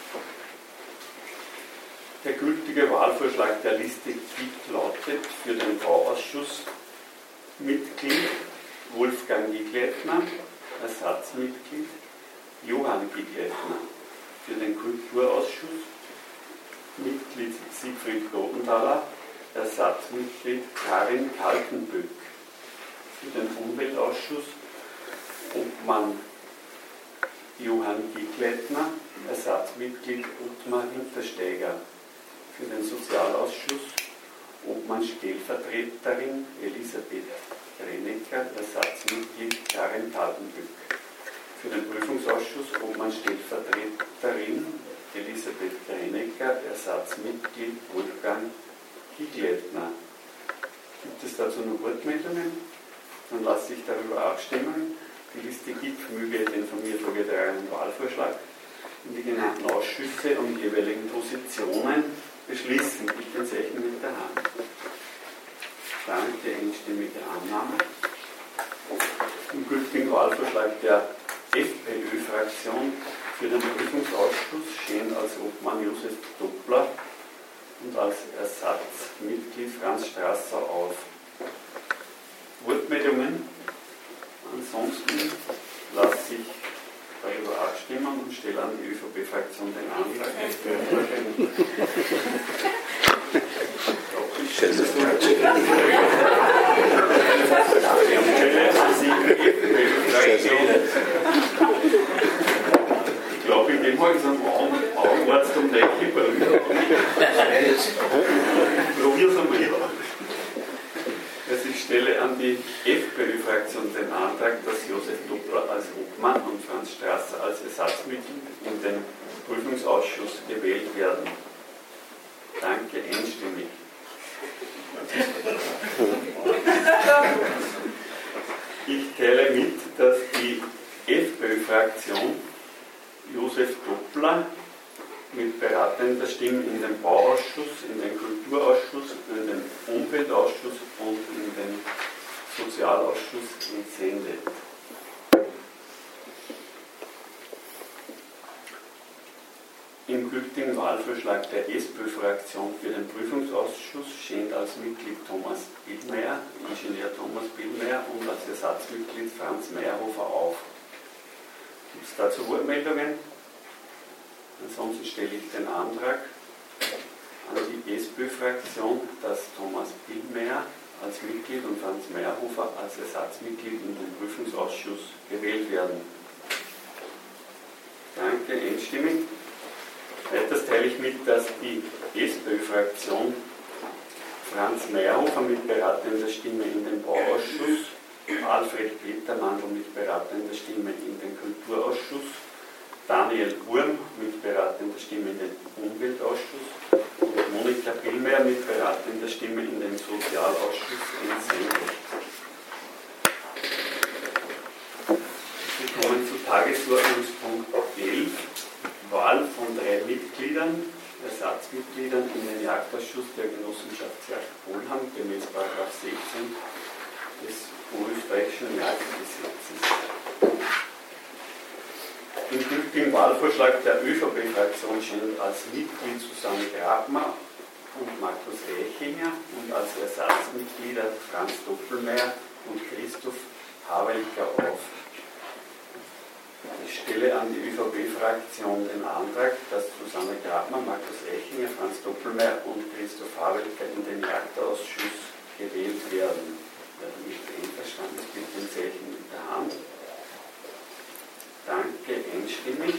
Der gültige Wahlvorschlag der Liste KIK lautet für den Bauausschuss Mitglied Wolfgang Gigleitner, Ersatzmitglied Johann Gigleitner. Für den Kulturausschuss Mitglied Siegfried Gotenthaler, Ersatzmitglied Karin Kaltenböck. Für den Umweltausschuss Obmann Johann Gigleitner, Ersatzmitglied Ottmar Hintersteiger. Für den Sozialausschuss Obmann Stellvertreterin Elisabeth Grenecker, Ersatzmitglied Karin Kaltenböck. Für den Prüfungsausschuss Obmann Stellvertreterin Elisabeth Grenecker, Ersatzmitglied Wolfgang Gigleitner. Gibt es dazu noch Wortmeldungen? Dann lasse ich darüber abstimmen. Die Liste GIK möge den von mir vorgetragenen Wahlvorschlag in die genannten Ausschüsse und jeweiligen Positionen beschließen. Ich bezeichne mit der Hand. Danke, einstimmige Annahme. Im gültigen Wahlvorschlag der FPÖ-Fraktion für den Prüfungsausschuss stehen als Obmann Josef Doppler und als Ersatzmitglied Franz Strasser auf. Wortmeldungen? Ansonsten lasse ich darüber abstimmen und stelle an die ÖVP-Fraktion den Antrag. Ich glaube, in dem Fall ist ein Augenarzt um gleich Brüder. Probier es einmal. Also ich stelle an die FPÖ-Fraktion den Antrag, dass Josef Doppler als Obmann und Franz Hans Strasser als Ersatzmitglied in den Prüfungsausschuss gewählt werden. Danke, einstimmig. Ich teile mit, dass die FPÖ-Fraktion Josef Doppler mit beratender Stimme in den Bauausschuss, in den Kulturausschuss, in den Umweltausschuss und in den Sozialausschuss entsendet. Im gültigen Wahlvorschlag der SPÖ-Fraktion für den Prüfungsausschuss steht als Mitglied Thomas Billmeier, Ingenieur Thomas Billmeier und als Ersatzmitglied Franz Meyerhofer auf. Gibt es dazu Wortmeldungen? Ansonsten stelle ich den Antrag an die SPÖ-Fraktion, dass Thomas Billmeier als Mitglied und Franz Meyerhofer als Ersatzmitglied in den Prüfungsausschuss gewählt werden. Danke, einstimmig. Weiters teile ich mit, dass die SPÖ-Fraktion Franz Meyerhofer mit beratender Stimme in den Bauausschuss, Alfred Petermandl mit beratender Stimme in den Kulturausschuss, Daniel Wurm mit beratender Stimme in den Umweltausschuss und Monika Billmeier mit beratender Stimme in den Sozialausschuss entsendet. Wir kommen zu Tagesordnungspunkt 11. Wahl von 3 Mitgliedern, Ersatzmitgliedern in den Jagdausschuss der Genossenschaftsjagd Polham gemäß § 16 des österreichischen Jagdgesetzes. Im gültigen Wahlvorschlag der ÖVP-Fraktion stehen als Mitglied Susanne Grabner und Markus Reichinger und als Ersatzmitglieder Franz Doppelmeier und Christoph Haveliger auf. Ich stelle an die ÖVP-Fraktion den Antrag, dass Susanne Grabner, Markus Reichinger, Franz Doppelmeier und Christoph Haveliger in den Jagdausschuss gewählt werden. Wer nicht einverstanden ist, mit dem Zeichen mit der Hand. Danke, einstimmig.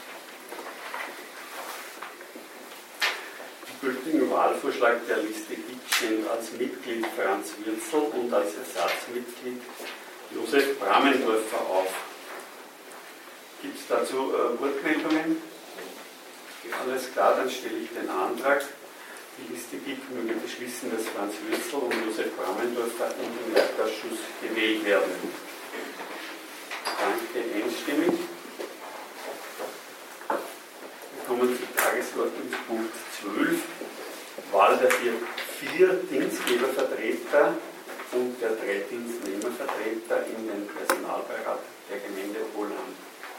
Im gültigen Wahlvorschlag der Liste gibt stehen als Mitglied Franz Würzel und als Ersatzmitglied Josef Bramendorfer auf. Gibt es dazu Wortmeldungen? Alles klar, dann stelle ich den Antrag. Die Liste gibt, möge beschließen, dass Franz Würzel und Josef Bramendorfer in den Jagdausschuss gewählt werden. Danke, einstimmig. Wir kommen zu Tagesordnungspunkt 12. Wahl der 4 Dienstgebervertreter und der 3 Dienstnehmervertreter in den Personalbeirat der Gemeinde Polham.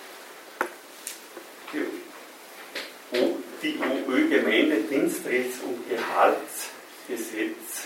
Die OÖ-Gemeindedienstrechts- und Gehaltsgesetz,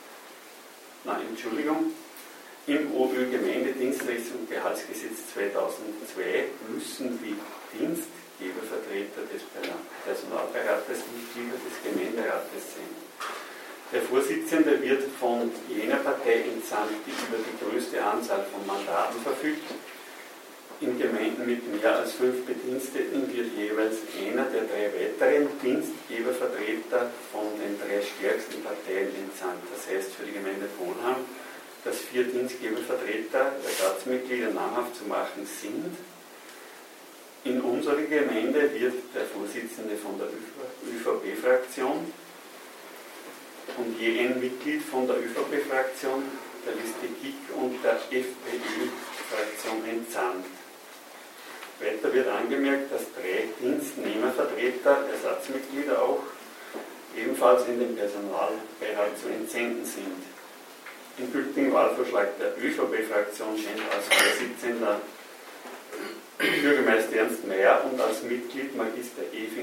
im OÖ-Gemeindedienstrechts- und Gehaltsgesetz 2002 müssen die Dienstgebervertreter des Personalbeirates Mitglieder des Gemeinderates sein. Der Vorsitzende wird von jener Partei entsandt, die über die größte Anzahl von Mandaten verfügt. In Gemeinden mit mehr als 5 Bediensteten wird jeweils einer der 3 weiteren Dienstgebervertreter von den 3 stärksten Parteien entsandt. Das heißt für die Gemeinde Polham, dass 4 Dienstgebervertreter, Ersatzmitglieder namhaft zu machen sind. In unserer Gemeinde wird der Vorsitzende von der ÖVP-Fraktion und je ein Mitglied von der ÖVP-Fraktion, der Liste GIG und der FPÖ-Fraktion entsandt. Weiter wird angemerkt, dass 3 Dienstnehmervertreter, Ersatzmitglieder auch, ebenfalls in den Personalbeirat zu entsenden sind. Im gültigen Wahlvorschlag der ÖVP-Fraktion steht als Vorsitzender Bürgermeister Ernst Meyer und als Mitglied Magister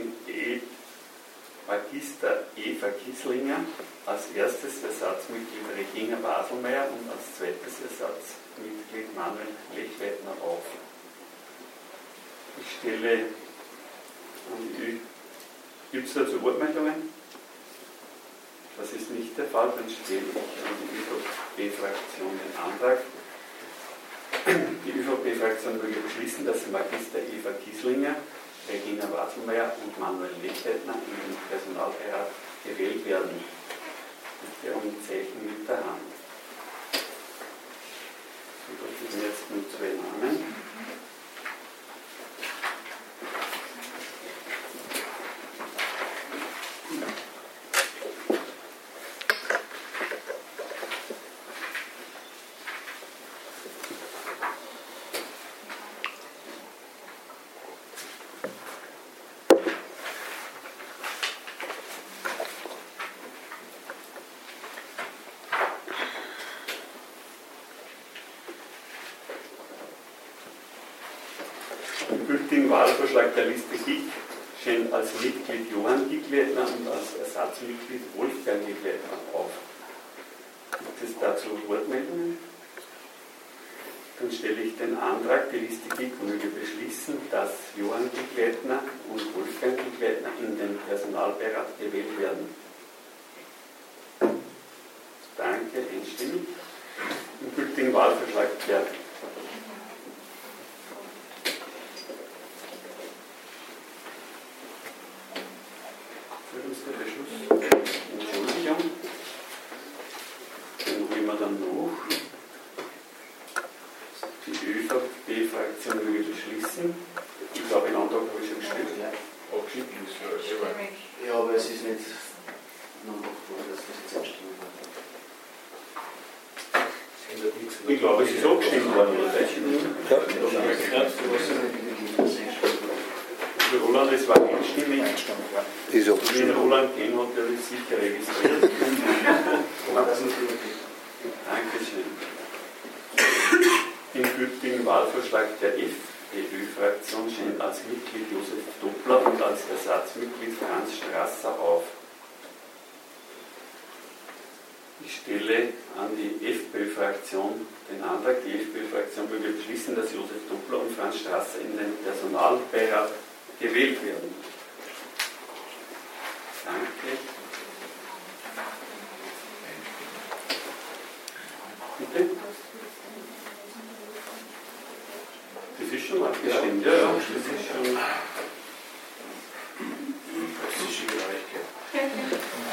Eva Kieslinger, als erstes Ersatzmitglied Regina Baselmeier und als zweites Ersatzmitglied Manuel Lechleitner auf. Ich stelle an die Gibt es dazu Wortmeldungen? Das ist nicht der Fall, dann stelle ich an die ÖVP-Fraktion den Antrag. Die ÖVP-Fraktion würde beschließen, dass Magister Eva Kieslinger, Regina Baselmeier und Manuel Lechleitner in den Personalbeirat gewählt werden. Bitte um Zeichen mit der Hand. So, da stehen jetzt nur 2 Namen. Im gültigen Wahlvorschlag der Liste GIG stehen als Mitglied Johann Gigleitner und als Ersatzmitglied Wolfgang Gigleitner auf. Gibt es dazu Wortmeldungen? Dann stelle ich den Antrag, die Liste GIG möge beschließen, dass Johann Gigleitner und Wolfgang Gigleitner in den Personalbeirat gewählt werden. Danke, einstimmig. Im gültigen Wahlvorschlag der Beschluss. Entschuldigung. Den holen wir dann noch. Die ÖVP-Fraktion will beschließen. Ich glaube, den Antrag habe ich schon gestellt. Ja, aber es ist nicht noch worden, dass das jetzt abstimmen wird. Ich glaube, es ist abgestimmt worden, oder? Der Roland, das war einstimmig. Ist Den Roland Gen hat er sicher registriert. Dankeschön. Im gültigen Wahlvorschlag der FPÖ-Fraktion stehen als Mitglied Josef Doppler und als Ersatzmitglied Franz Strasser auf. Ich stelle an die FPÖ-Fraktion den Antrag, die FPÖ-Fraktion will beschließen, dass Josef Doppler und Franz Strasser in den Personalbeirat gewählt werden. Danke. Bitte? Das ist schon abgestimmt, ja. Das ist schon. Physische Genauigkeit.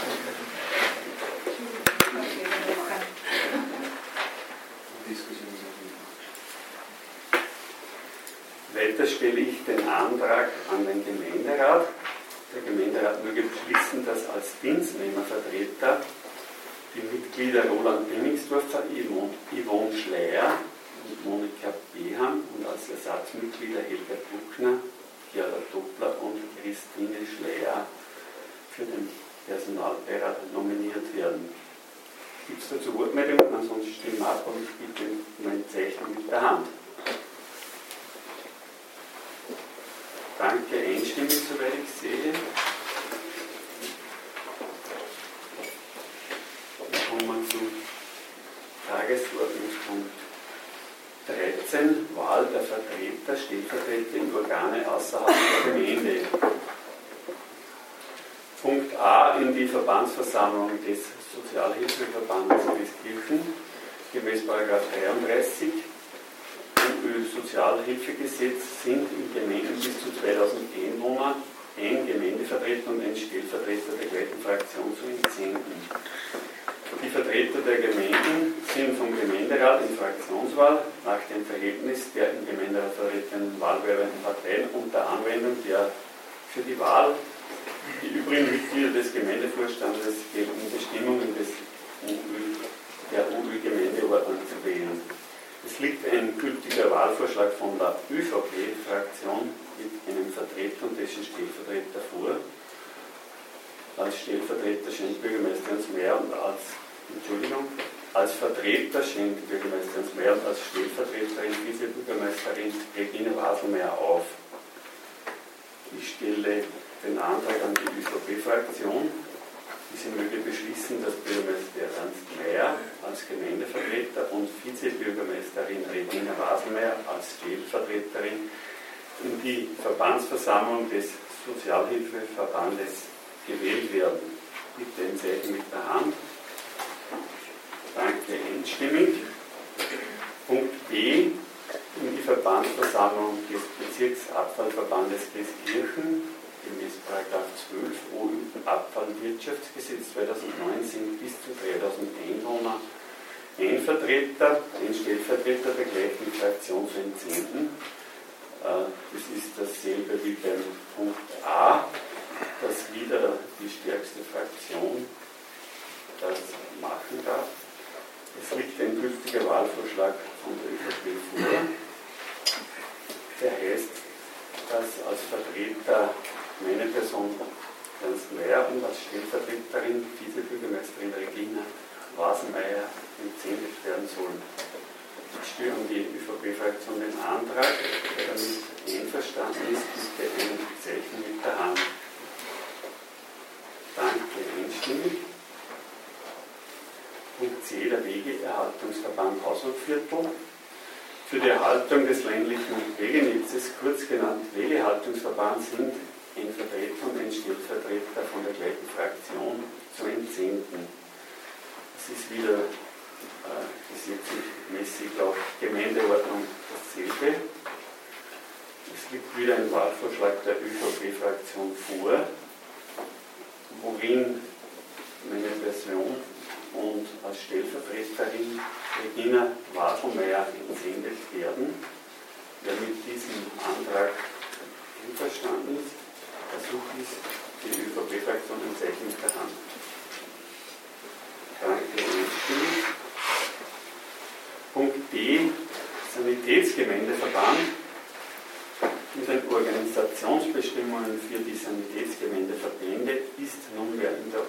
Weiter stelle ich den Antrag an den Gemeinderat. Der Gemeinderat möge beschließen, dass als Dienstnehmervertreter die Mitglieder Roland Penningsdorfer, Yvonne Schleier und Monika Beham und als Ersatzmitglieder Helga Bruckner, Gerda Doppler und Christine Schleier für den Personalbeirat nominiert werden. Gibt es dazu Wortmeldungen? Ansonsten stimmen wir ab und ich bitte um ein Zeichen mit der Hand. Danke, einstimmig, soweit ich sehe. Dann kommen wir zu Tagesordnungspunkt 13, Wahl der Vertreter, Stellvertreter in Organe außerhalb der Gemeinde. Punkt A, in die Verbandsversammlung des Sozialhilfeverbandes Christkirchen, gemäß § 33 Sozialhilfegesetz sind in Gemeinden bis zu 2000 Einwohner ein Gemeindevertreter und ein Stellvertreter der gleichen Fraktion zu entsenden. Die Vertreter der Gemeinden sind vom Gemeinderat in Fraktionswahl nach dem Verhältnis der im Gemeinderat vertretenen wahlwerbenden Parteien unter Anwendung der für die Wahl die übrigen Mitglieder des Gemeindevorstandes geltenden Bestimmungen der UÜ-Gemeindeordnung zu wählen. Es liegt ein gültiger Wahlvorschlag von der ÖVP-Fraktion mit einem Vertreter und dessen Stellvertreter vor. Als Stellvertreter scheint Bürgermeister Hans Meyer und als Vertreter scheint Bürgermeister Hans Meyer und als Stellvertreterin Vizebürgermeisterin Regine Waselmeier auf. Ich stelle den Antrag an die ÖVP-Fraktion. Diese möge beschließen, dass Bürgermeister Ernst Meyer als Gemeindevertreter und Vizebürgermeisterin Regina Waselmeier als Stellvertreterin in die Verbandsversammlung des Sozialhilfeverbandes gewählt werden. Bitte ein Zeichen mit der Hand. Danke, einstimmig. Punkt B, in die Verbandsversammlung des Bezirksabfallverbandes Christkirchen gemäß § 12 OÜ-Abfallwirtschaftsgesetz 2019 bis zu 3000 Einwohner ein Vertreter, ein Stellvertreter der gleichen Fraktion zu entsenden. Das ist dasselbe wie beim Punkt A, dass wieder die stärkste Fraktion das machen darf. Es liegt ein gültiger Wahlvorschlag von der ÖVP vor. Der heißt, dass als Vertreter meine Person Ernst Meyer und als Stellvertreterin Vizebürgermeisterin Regina Waselmeier entsendet werden sollen. Ich stelle an die ÖVP-Fraktion den Antrag, wer damit einverstanden ist, bitte ein Zeichen mit der Hand. Danke, einstimmig. Punkt C, der Wegeerhaltungsverband Hauswaldviertel. Für die Erhaltung des ländlichen Wegenetzes, kurz genannt Wegeerhaltungsverband, sind ein Vertreter und ein Stellvertreter von der gleichen Fraktion zu entsenden. Das ist wieder gesetzmäßig laut Gemeindeordnung dasselbe. Es liegt wieder ein Wahlvorschlag der ÖVP-Fraktion vor, worin meine Person und als Stellvertreterin Regina Waselmeier entsendet werden. Wer mit diesem Antrag einverstanden ist, versucht es die ÖVP-Fraktion ein Zeichen mit der Hand. Danke, einstimmig. Punkt D, Sanitätsgemeindeverband. Mit den Organisationsbestimmungen für die Sanitätsgemeindeverbände ist nunmehr in der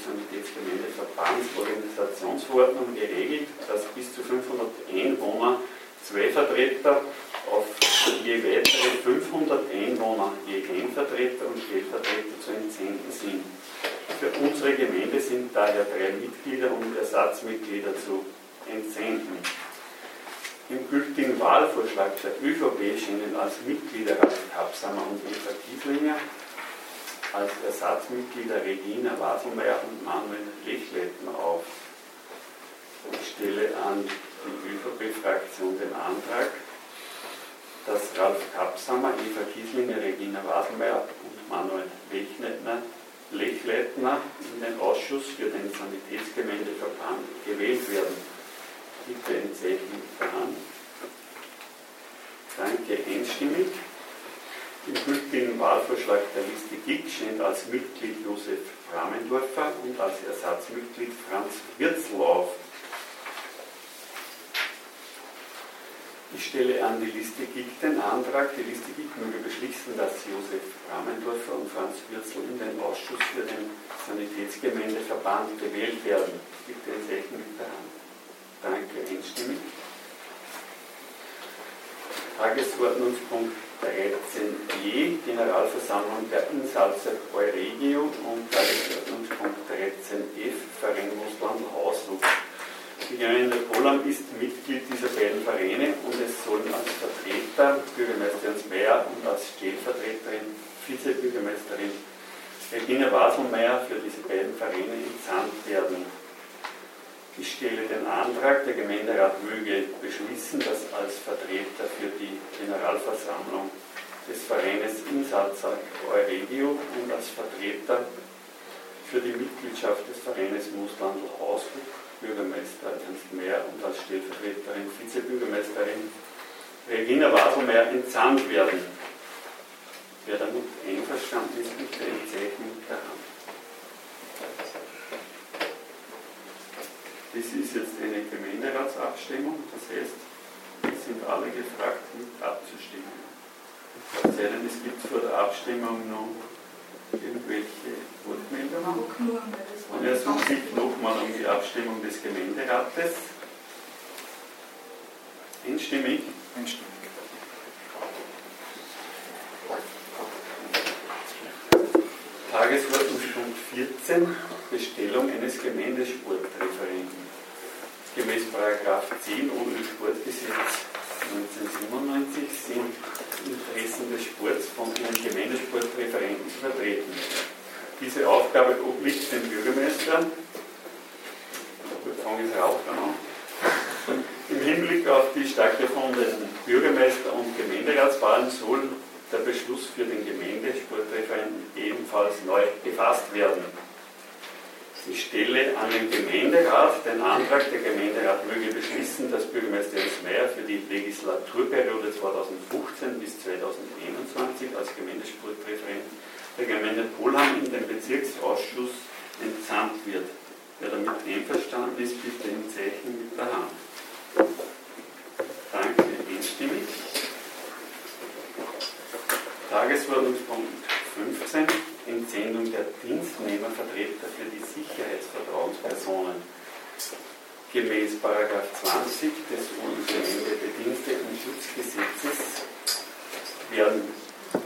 OÖ-Sanitätsgemeindeverbandsorganisationsverordnung geregelt, dass bis zu 500 Einwohner 2 Vertreter auf je weitere 500 Einwohner je ein Vertreter und Stellvertreter zu entsenden sind. Für unsere Gemeinde sind daher 3 Mitglieder und Ersatzmitglieder zu entsenden. Im gültigen Wahlvorschlag der ÖVP scheinen als Mitglieder Ralf Kapsamer und Eva Kieslinger, als Ersatzmitglieder Regina Waselmeier und Manuel Lechleitner auf. Ich stelle an die ÖVP-Fraktion den Antrag, dass Ralf Kapsamer, Eva Kieslinger, Regina Waselmeier und Manuel Lechleitner in den Ausschuss für den Sanitätsgemeindeverband gewählt werden. Bitte ein Zeichen mit der Hand. Danke, einstimmig. Im gültigen Wahlvorschlag der Liste GIG scheint als Mitglied Josef Bramendorfer und als Ersatzmitglied Franz Wirzel auf. Ich stelle an die Liste GIG den Antrag, die Liste GIG möge beschließen, dass Josef Bramendorfer und Franz Wirzel in den Ausschuss für den Sanitätsgemeindeverband gewählt werden. Bitte ein Zeichen mit der Hand. Danke, einstimmig. Tagesordnungspunkt 13e, Generalversammlung der Insalzer Euregio und Tagesordnungspunkt 13f, Verein Moslandl-Hausluch. Die Gemeinde Pohlheim ist Mitglied dieser beiden Vereine und es sollen als Vertreter Bürgermeister Jens Meyer und als Stellvertreterin Vizebürgermeisterin Regina Waselmeier für diese beiden Vereine entsandt werden. Ich stelle den Antrag, der Gemeinderat möge beschließen, dass als Vertreter für die Generalversammlung des Vereines Insalzer Euregio und als Vertreter für die Mitgliedschaft des Vereines Moslandl-Hausluch Bürgermeister Ernst Meyer und als Stellvertreterin Vizebürgermeisterin Regina Waselmeier entsandt werden. Wer damit einverstanden ist, bitte ein Zeichen mit der Hand. Das ist jetzt eine Gemeinderatsabstimmung, das heißt, es sind alle gefragt, mit abzustimmen. Es sei denn, es gibt vor der Abstimmung noch irgendwelche Wortmeldungen. Und er sucht sich nochmal um die Abstimmung des Gemeinderates. Einstimmig? Einstimmig. Tagesordnungspunkt 14, Bestellung eines Gemeindesportreferenten. Gemäß § 10 OÖ-Sportgesetz 1997 sind Interessen des Sports von einem Gemeindesportreferenten zu vertreten. Diese Aufgabe obliegt dem Bürgermeister. Gut, fange ich auch an. Im Hinblick auf die stattgefundenen Bürgermeister- und Gemeinderatswahlen soll der Beschluss für den Gemeindesportreferenten ebenfalls neu gefasst werden. Ich stelle an den Gemeinderat den Antrag, der Gemeinderat möge beschließen, dass Bürgermeister Jens Meyer für die Legislaturperiode 2015 bis 2021 als Gemeindesportreferent der Gemeinde Pohlheim in den Bezirksausschuss entsandt wird. Wer damit einverstanden ist, bitte ein Zeichen mit der Hand. Danke, einstimmig. Tagesordnungspunkt 15, Entsendung der Dienstnehmervertreter für die Sicherheitsvertrauenspersonen. Gemäß § 20 des Gemeindebedienstetenschutzgesetzes werden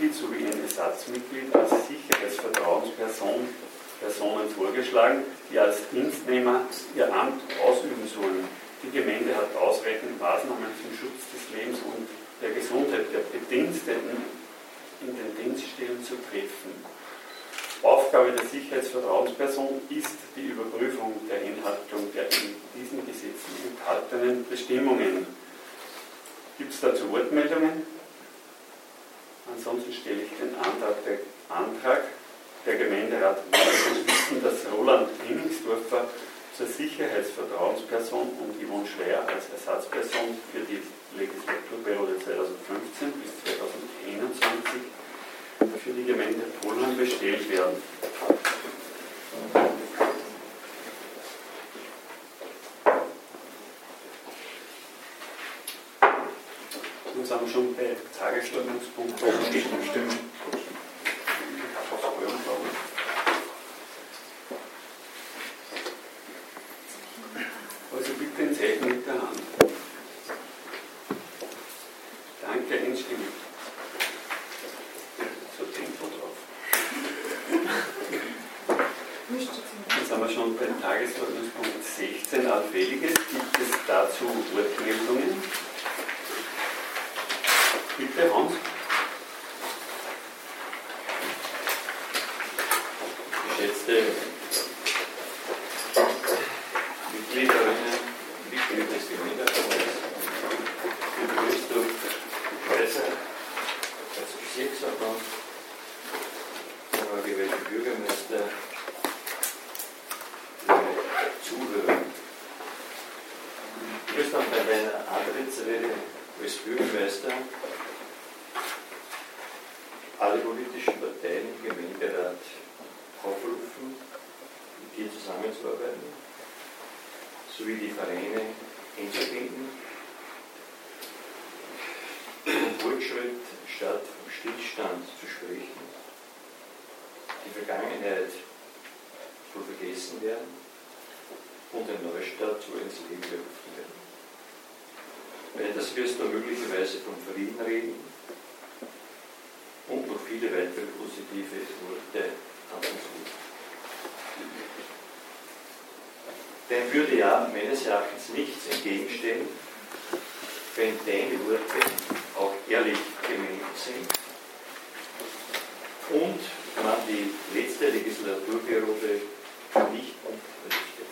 Mitglied sowie ein Ersatzmitglied als Sicherheitsvertrauenspersonen vorgeschlagen, die als Dienstnehmer ihr Amt ausüben sollen. Die Gemeinde hat ausreichend Maßnahmen zum Schutz des Lebens und der Gesundheit der Bediensteten in den Dienststellen zu treffen. Aufgabe der Sicherheitsvertrauensperson ist die Überprüfung der Einhaltung der in diesen Gesetzen enthaltenen Bestimmungen. Gibt es dazu Wortmeldungen? Ansonsten stelle ich den Antrag. Der Gemeinderat will wissen, dass Roland Himmingsdorfer zur Sicherheitsvertrauensperson und Yvonne Schleier als Ersatzperson für die Legislaturperiode 2015 bis 2021 für die Gemeinde Pohlheim bestellt werden. Nun sind wir schon bei Tagesordnungspunkt. Stimmt. Also bitte ein Zeichen mit der Hand. Danke, einstimmig. So Tempo drauf. Jetzt sind wir schon bei Tagesordnungspunkt 16 Allfälliges. Gibt es dazu Wortmeldungen? Bitte, Hans. Geschätzte Mitgliederinnen, Mitglieder des Gemeinderates, begrüßt durch Schweizer als Bezirksordnung, gewählten Bürgermeister, Zuhörer. Ich möchte noch bei meiner Antrittsrede als Bürgermeister alle politischen Parteien im Gemeinderat aufrufen, mit dir zusammenzuarbeiten, sowie die Vereine einzubinden, vom Fortschritt statt vom Stillstand zu sprechen. Die Vergangenheit soll vergessen werden und ein Neustart soll ins Leben gerufen werden. Weiters wirst du möglicherweise vom Frieden reden und noch viele weitere positive Worte an uns rufen. Dem würde ja meines Erachtens nichts entgegenstehen, wenn deine Worte auch ehrlich gemeint sind und man die letzte Legislaturperiode nicht unterrichtet.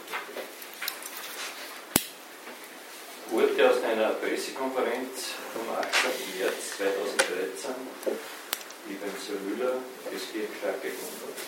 Worte aus einer Pressekonferenz vom 18. März 2013, die beim Sir Müller des Kirchstadt gefunden hat.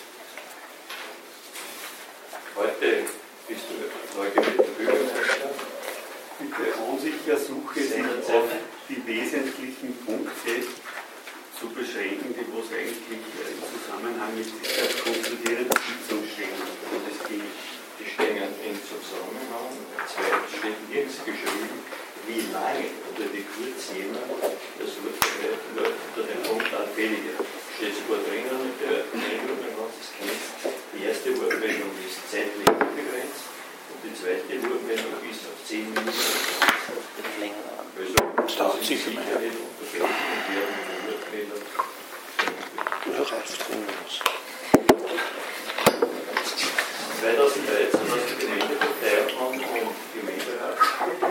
Heute bist du neu gewählter Bürgermeister. Bitte, Hans, ich versuche sich auf die wesentlichen Punkte zu beschränken, die was eigentlich im Zusammenhang mit der konsultierenden Sitzung stehen. Und die stehen in Zusammenhang. Zweitens steht nirgends geschrieben, wie lange oder wie kurz jemand das Wort ergreifen wird unter dem Punkt Allfällige. Steht sogar drinnen mit der Meldung, wenn man es kennst. Die erste Wortmeldung ist zeitlich unbegrenzt und die zweite Wortmeldung ist auf 10 Minuten. Also, das ist Sicherheit und Verbesserung werden Wortmeldung. 2013 hast du Gemeindeparteiordnung und Gemeinderat.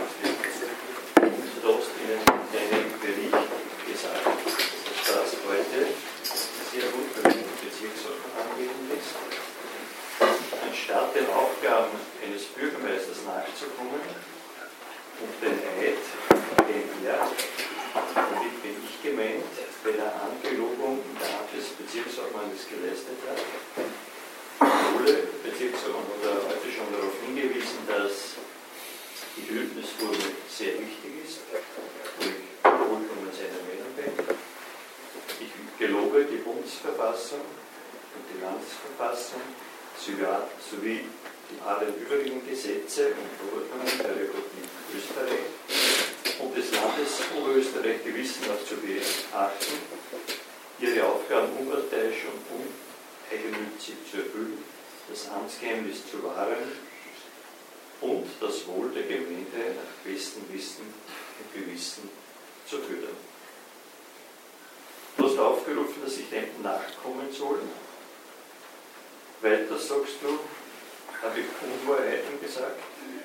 Du hast in deinem Bericht gesagt, dass heute sehr gut bei den Bezirksordnung angegeben ist. Anstatt den Aufgaben eines Bürgermeisters nachzukommen und den Eid, den er, damit bin ich gemeint, bei der Angelobung in der Hand des Bezirksordners geleistet hat, Ole Bezirksordnung hat heute schon darauf hingewiesen, dass die Bündnisformel sehr wichtig ist, wo ich vollkommen seiner Meinung bin. Ich gelobe die Bundesverfassung und die Landesverfassung sowie alle übrigen Gesetze und Verordnungen der Republik Österreich und des Landes Oberösterreich gewissenhaft zu beachten, ihre Aufgaben unparteiisch und uneigennützig zu erfüllen, das Amtsgeheimnis zu wahren und das Wohl der Gemeinde nach bestem Wissen und Gewissen zu fördern. Was dazu aufgerufen, dass ich dem nachkommen soll. Weiter sagst du, habe ich Unwahrheiten gesagt.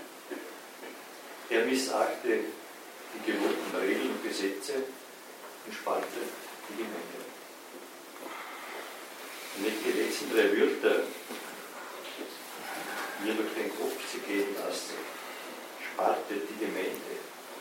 Er missachte die gewohnten Regeln und Gesetze und spaltet die Gemeinde. Wenn ich die letzten 3 Wörter mir durch den Kopf zu gehen lasse, spaltet die Gemeinde,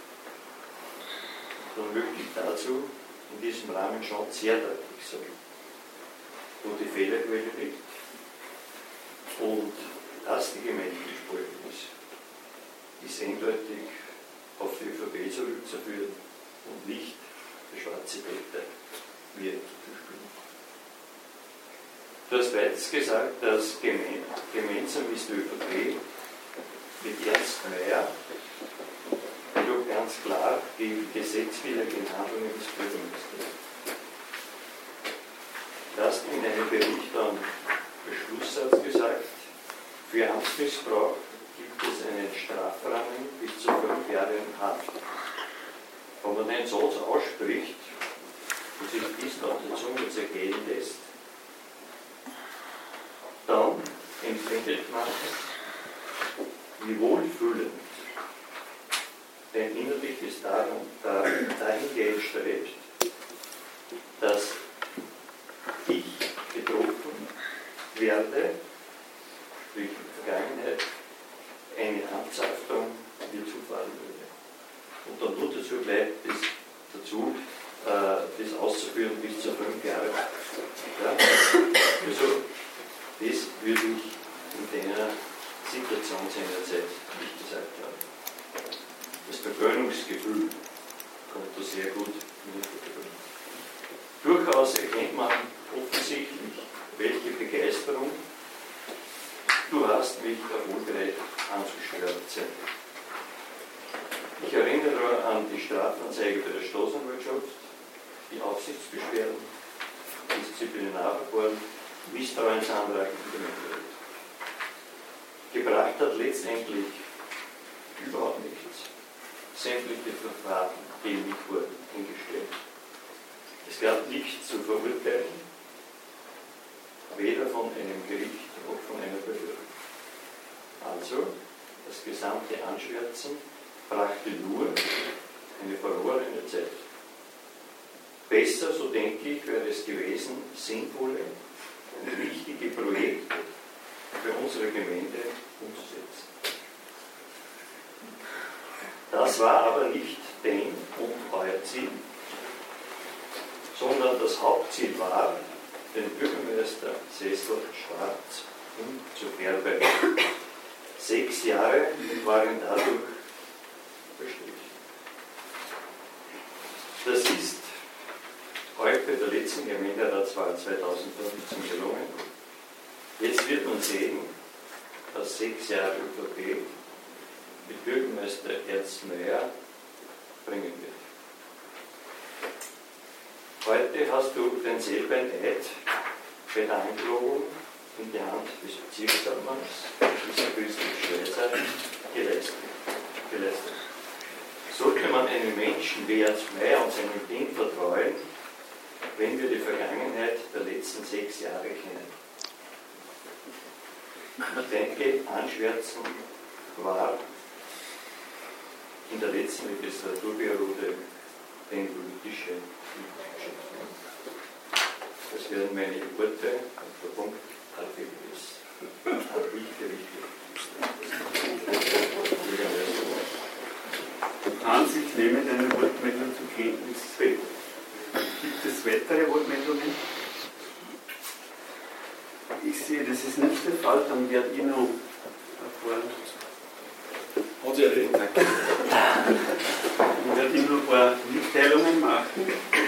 dann möchte ich dazu in diesem Rahmen schon sehr deutlich sagen, wo die Fehlerquelle liegt und dass die Gemeinde gespalten ist eindeutig auf die ÖVP zurückzuführen und nicht der schwarze Peter, wie er zu spielen. Du hast weiters gesagt, dass gemeinsam ist die ÖVP mit Ernst Mayr jedoch ganz klar gegen gesetzwidrige Handlungen des Bürgermeisters. Du hast in einem Bericht am Beschlusssatz gesagt, für Amtsmissbrauch gibt es einen Strafrahmen bis zu 5 Jahren Haft. Wenn man den Satz ausspricht und sich dies auf der Zunge zergehen lässt, dann empfindet man, wie wohlfühlend ein innerliches dahingehend strebt, dass ich betroffen werde, sprich in der Vergangenheit, eine Amtshaftung mir zufallen würde. Und dann nur dazu bleibt es dazu, das auszuführen bis zu 5 Jahre. Ja? Also, das würde ich in der Situation seinerzeit nicht gesagt haben. Das Vergönnungsgefühl kommt da sehr gut in den Vordergrund. Durchaus erkennt man offensichtlich, welche Begeisterung du hast, mich erfolgreich anzustürzen. Ich erinnere an die Strafanzeige bei der Staatsanwaltschaft, die Aufsichtsbeschwerden, Disziplinarverfahren, Misstrauensantrag in der Gemeinde. Gebracht hat letztendlich überhaupt nichts. Sämtliche Verfahren gegen mich wurden eingestellt. Es gab nichts zu verurteilen, weder von einem Gericht noch von einer Behörde. Also, das gesamte Anschwärzen brachte nur eine verlorene Zeit. Besser, so denke ich, wäre es gewesen, sinnvolle und wichtige Projekte für unsere Gemeinde umzusetzen. Das war aber nicht dein und euer Ziel, sondern das Hauptziel war, den Bürgermeister Sessel schwarz umzufärben. 6 Jahre waren dadurch verstrichen. Das ist heute bei der letzten Gemeinderatswahl 2015 gelungen. Jetzt wird man sehen, dass 6 Jahre ÖVP mit Bürgermeister Ernst Mayr bringen wird. Heute hast du denselben Eid bei der Angelobung in die Hand des Bezirkshauptmanns, dieser Christoph Schweizer, geleistet. Sollte man einem Menschen wie Ernst Mayr und seinem Team vertrauen, wenn wir die Vergangenheit der letzten 6 Jahre kennen? Ich denke, Anschwärzen war in der letzten Legislaturperiode den politische Geschäfte. Das wären meine Worte und der Punkt ist wichtig. Hans, ich nehme deine Wortmeldung zur Kenntnis. Gibt es weitere Wortmeldungen? Ich sehe, das ist nicht der Fall, dann werde ich noch erfahren. Hat ja recht. Ich werde Ihnen noch ein paar Mitteilungen machen.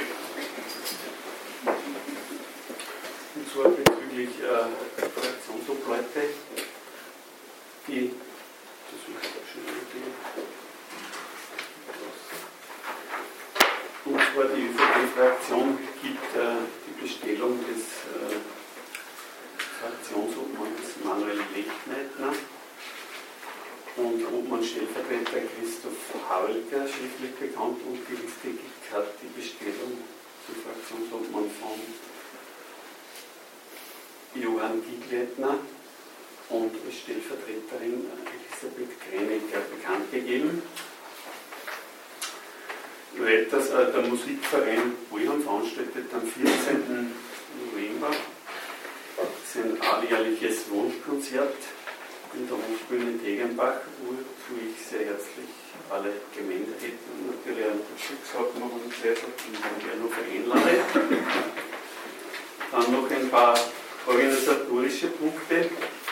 Und zwar bezüglich Fraktionsobleute, die und zwar die ÖVP-Fraktion gibt die Bestellung des Fraktionsobmanns Manuel Lechneitner und Obmann Stellvertreter Christoph Havelker schriftlich bekannt und die Liste hat die Bestellung zum Fraktionsobmann Johann Giegleitner und als Stellvertreterin Elisabeth Greiniger bekannt gegeben. Weiters, der Musikverein Wohlham veranstaltet am 14. November sein alljährliches Wunschkonzert in der Hofbühne Tegenbach, wozu ich sehr herzlich alle Gemeinderäte und natürlich auch den Schicksalen und die haben wir noch einladen. Dann noch ein paar organisatorische Punkte.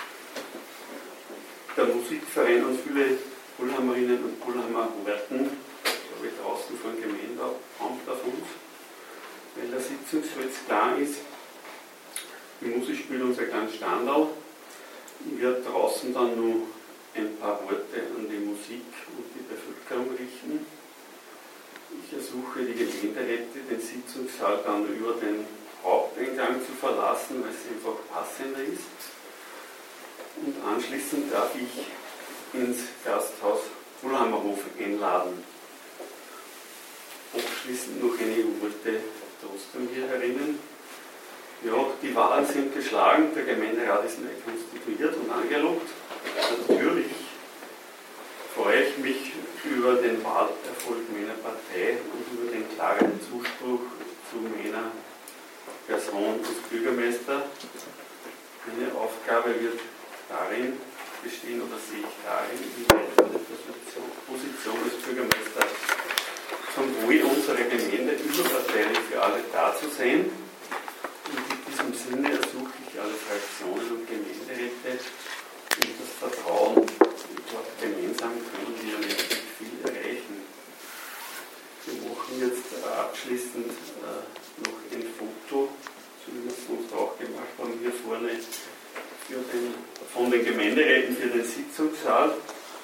Der Musikverein und viele Pulhamerinnen und Pulhammer warten, glaube ich, draußen vor dem Gemeindeamt auf uns, weil der Sitzungssaal jetzt klar ist. Die Musik spielt unser kleines Standal. Ich werde draußen dann noch ein paar Worte an die Musik und die Bevölkerung richten. Ich ersuche die Gemeinderäte, den Sitzungssaal dann über den Haupteingang zu verlassen, weil es einfach passender ist. Und anschließend darf ich ins Gasthaus Pulhammerhof einladen. Abschließend noch einige Worte trotzdem hier herinnen. Ja, die Wahlen sind geschlagen, der Gemeinderat ist neu konstituiert und angelobt. Natürlich freue ich mich über den Wahlerfolg meiner Partei und über den klaren Zuspruch zu meiner Person als Bürgermeister. Meine Aufgabe wird darin bestehen, oder sehe ich darin, in der Position als Bürgermeister zum Wohl unserer Gemeinde überparteilich für alle da zu sein. Und in diesem Sinne ersuche ich alle Fraktionen und Gemeinderäte um das Vertrauen. Ich glaube, gemeinsam können wir wirklich viel erreichen. Wir machen jetzt abschließend noch ein Foto, so wie wir es sonst auch gemacht haben, hier vorne von den Gemeinderäten für den Sitzungssaal.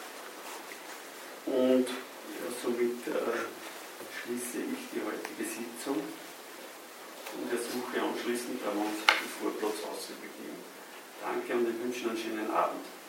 Und ja, somit schließe ich die heutige Sitzung und ersuche anschließend, da wir uns den Vorplatz auszubegeben. Danke und ich wünsche einen schönen Abend.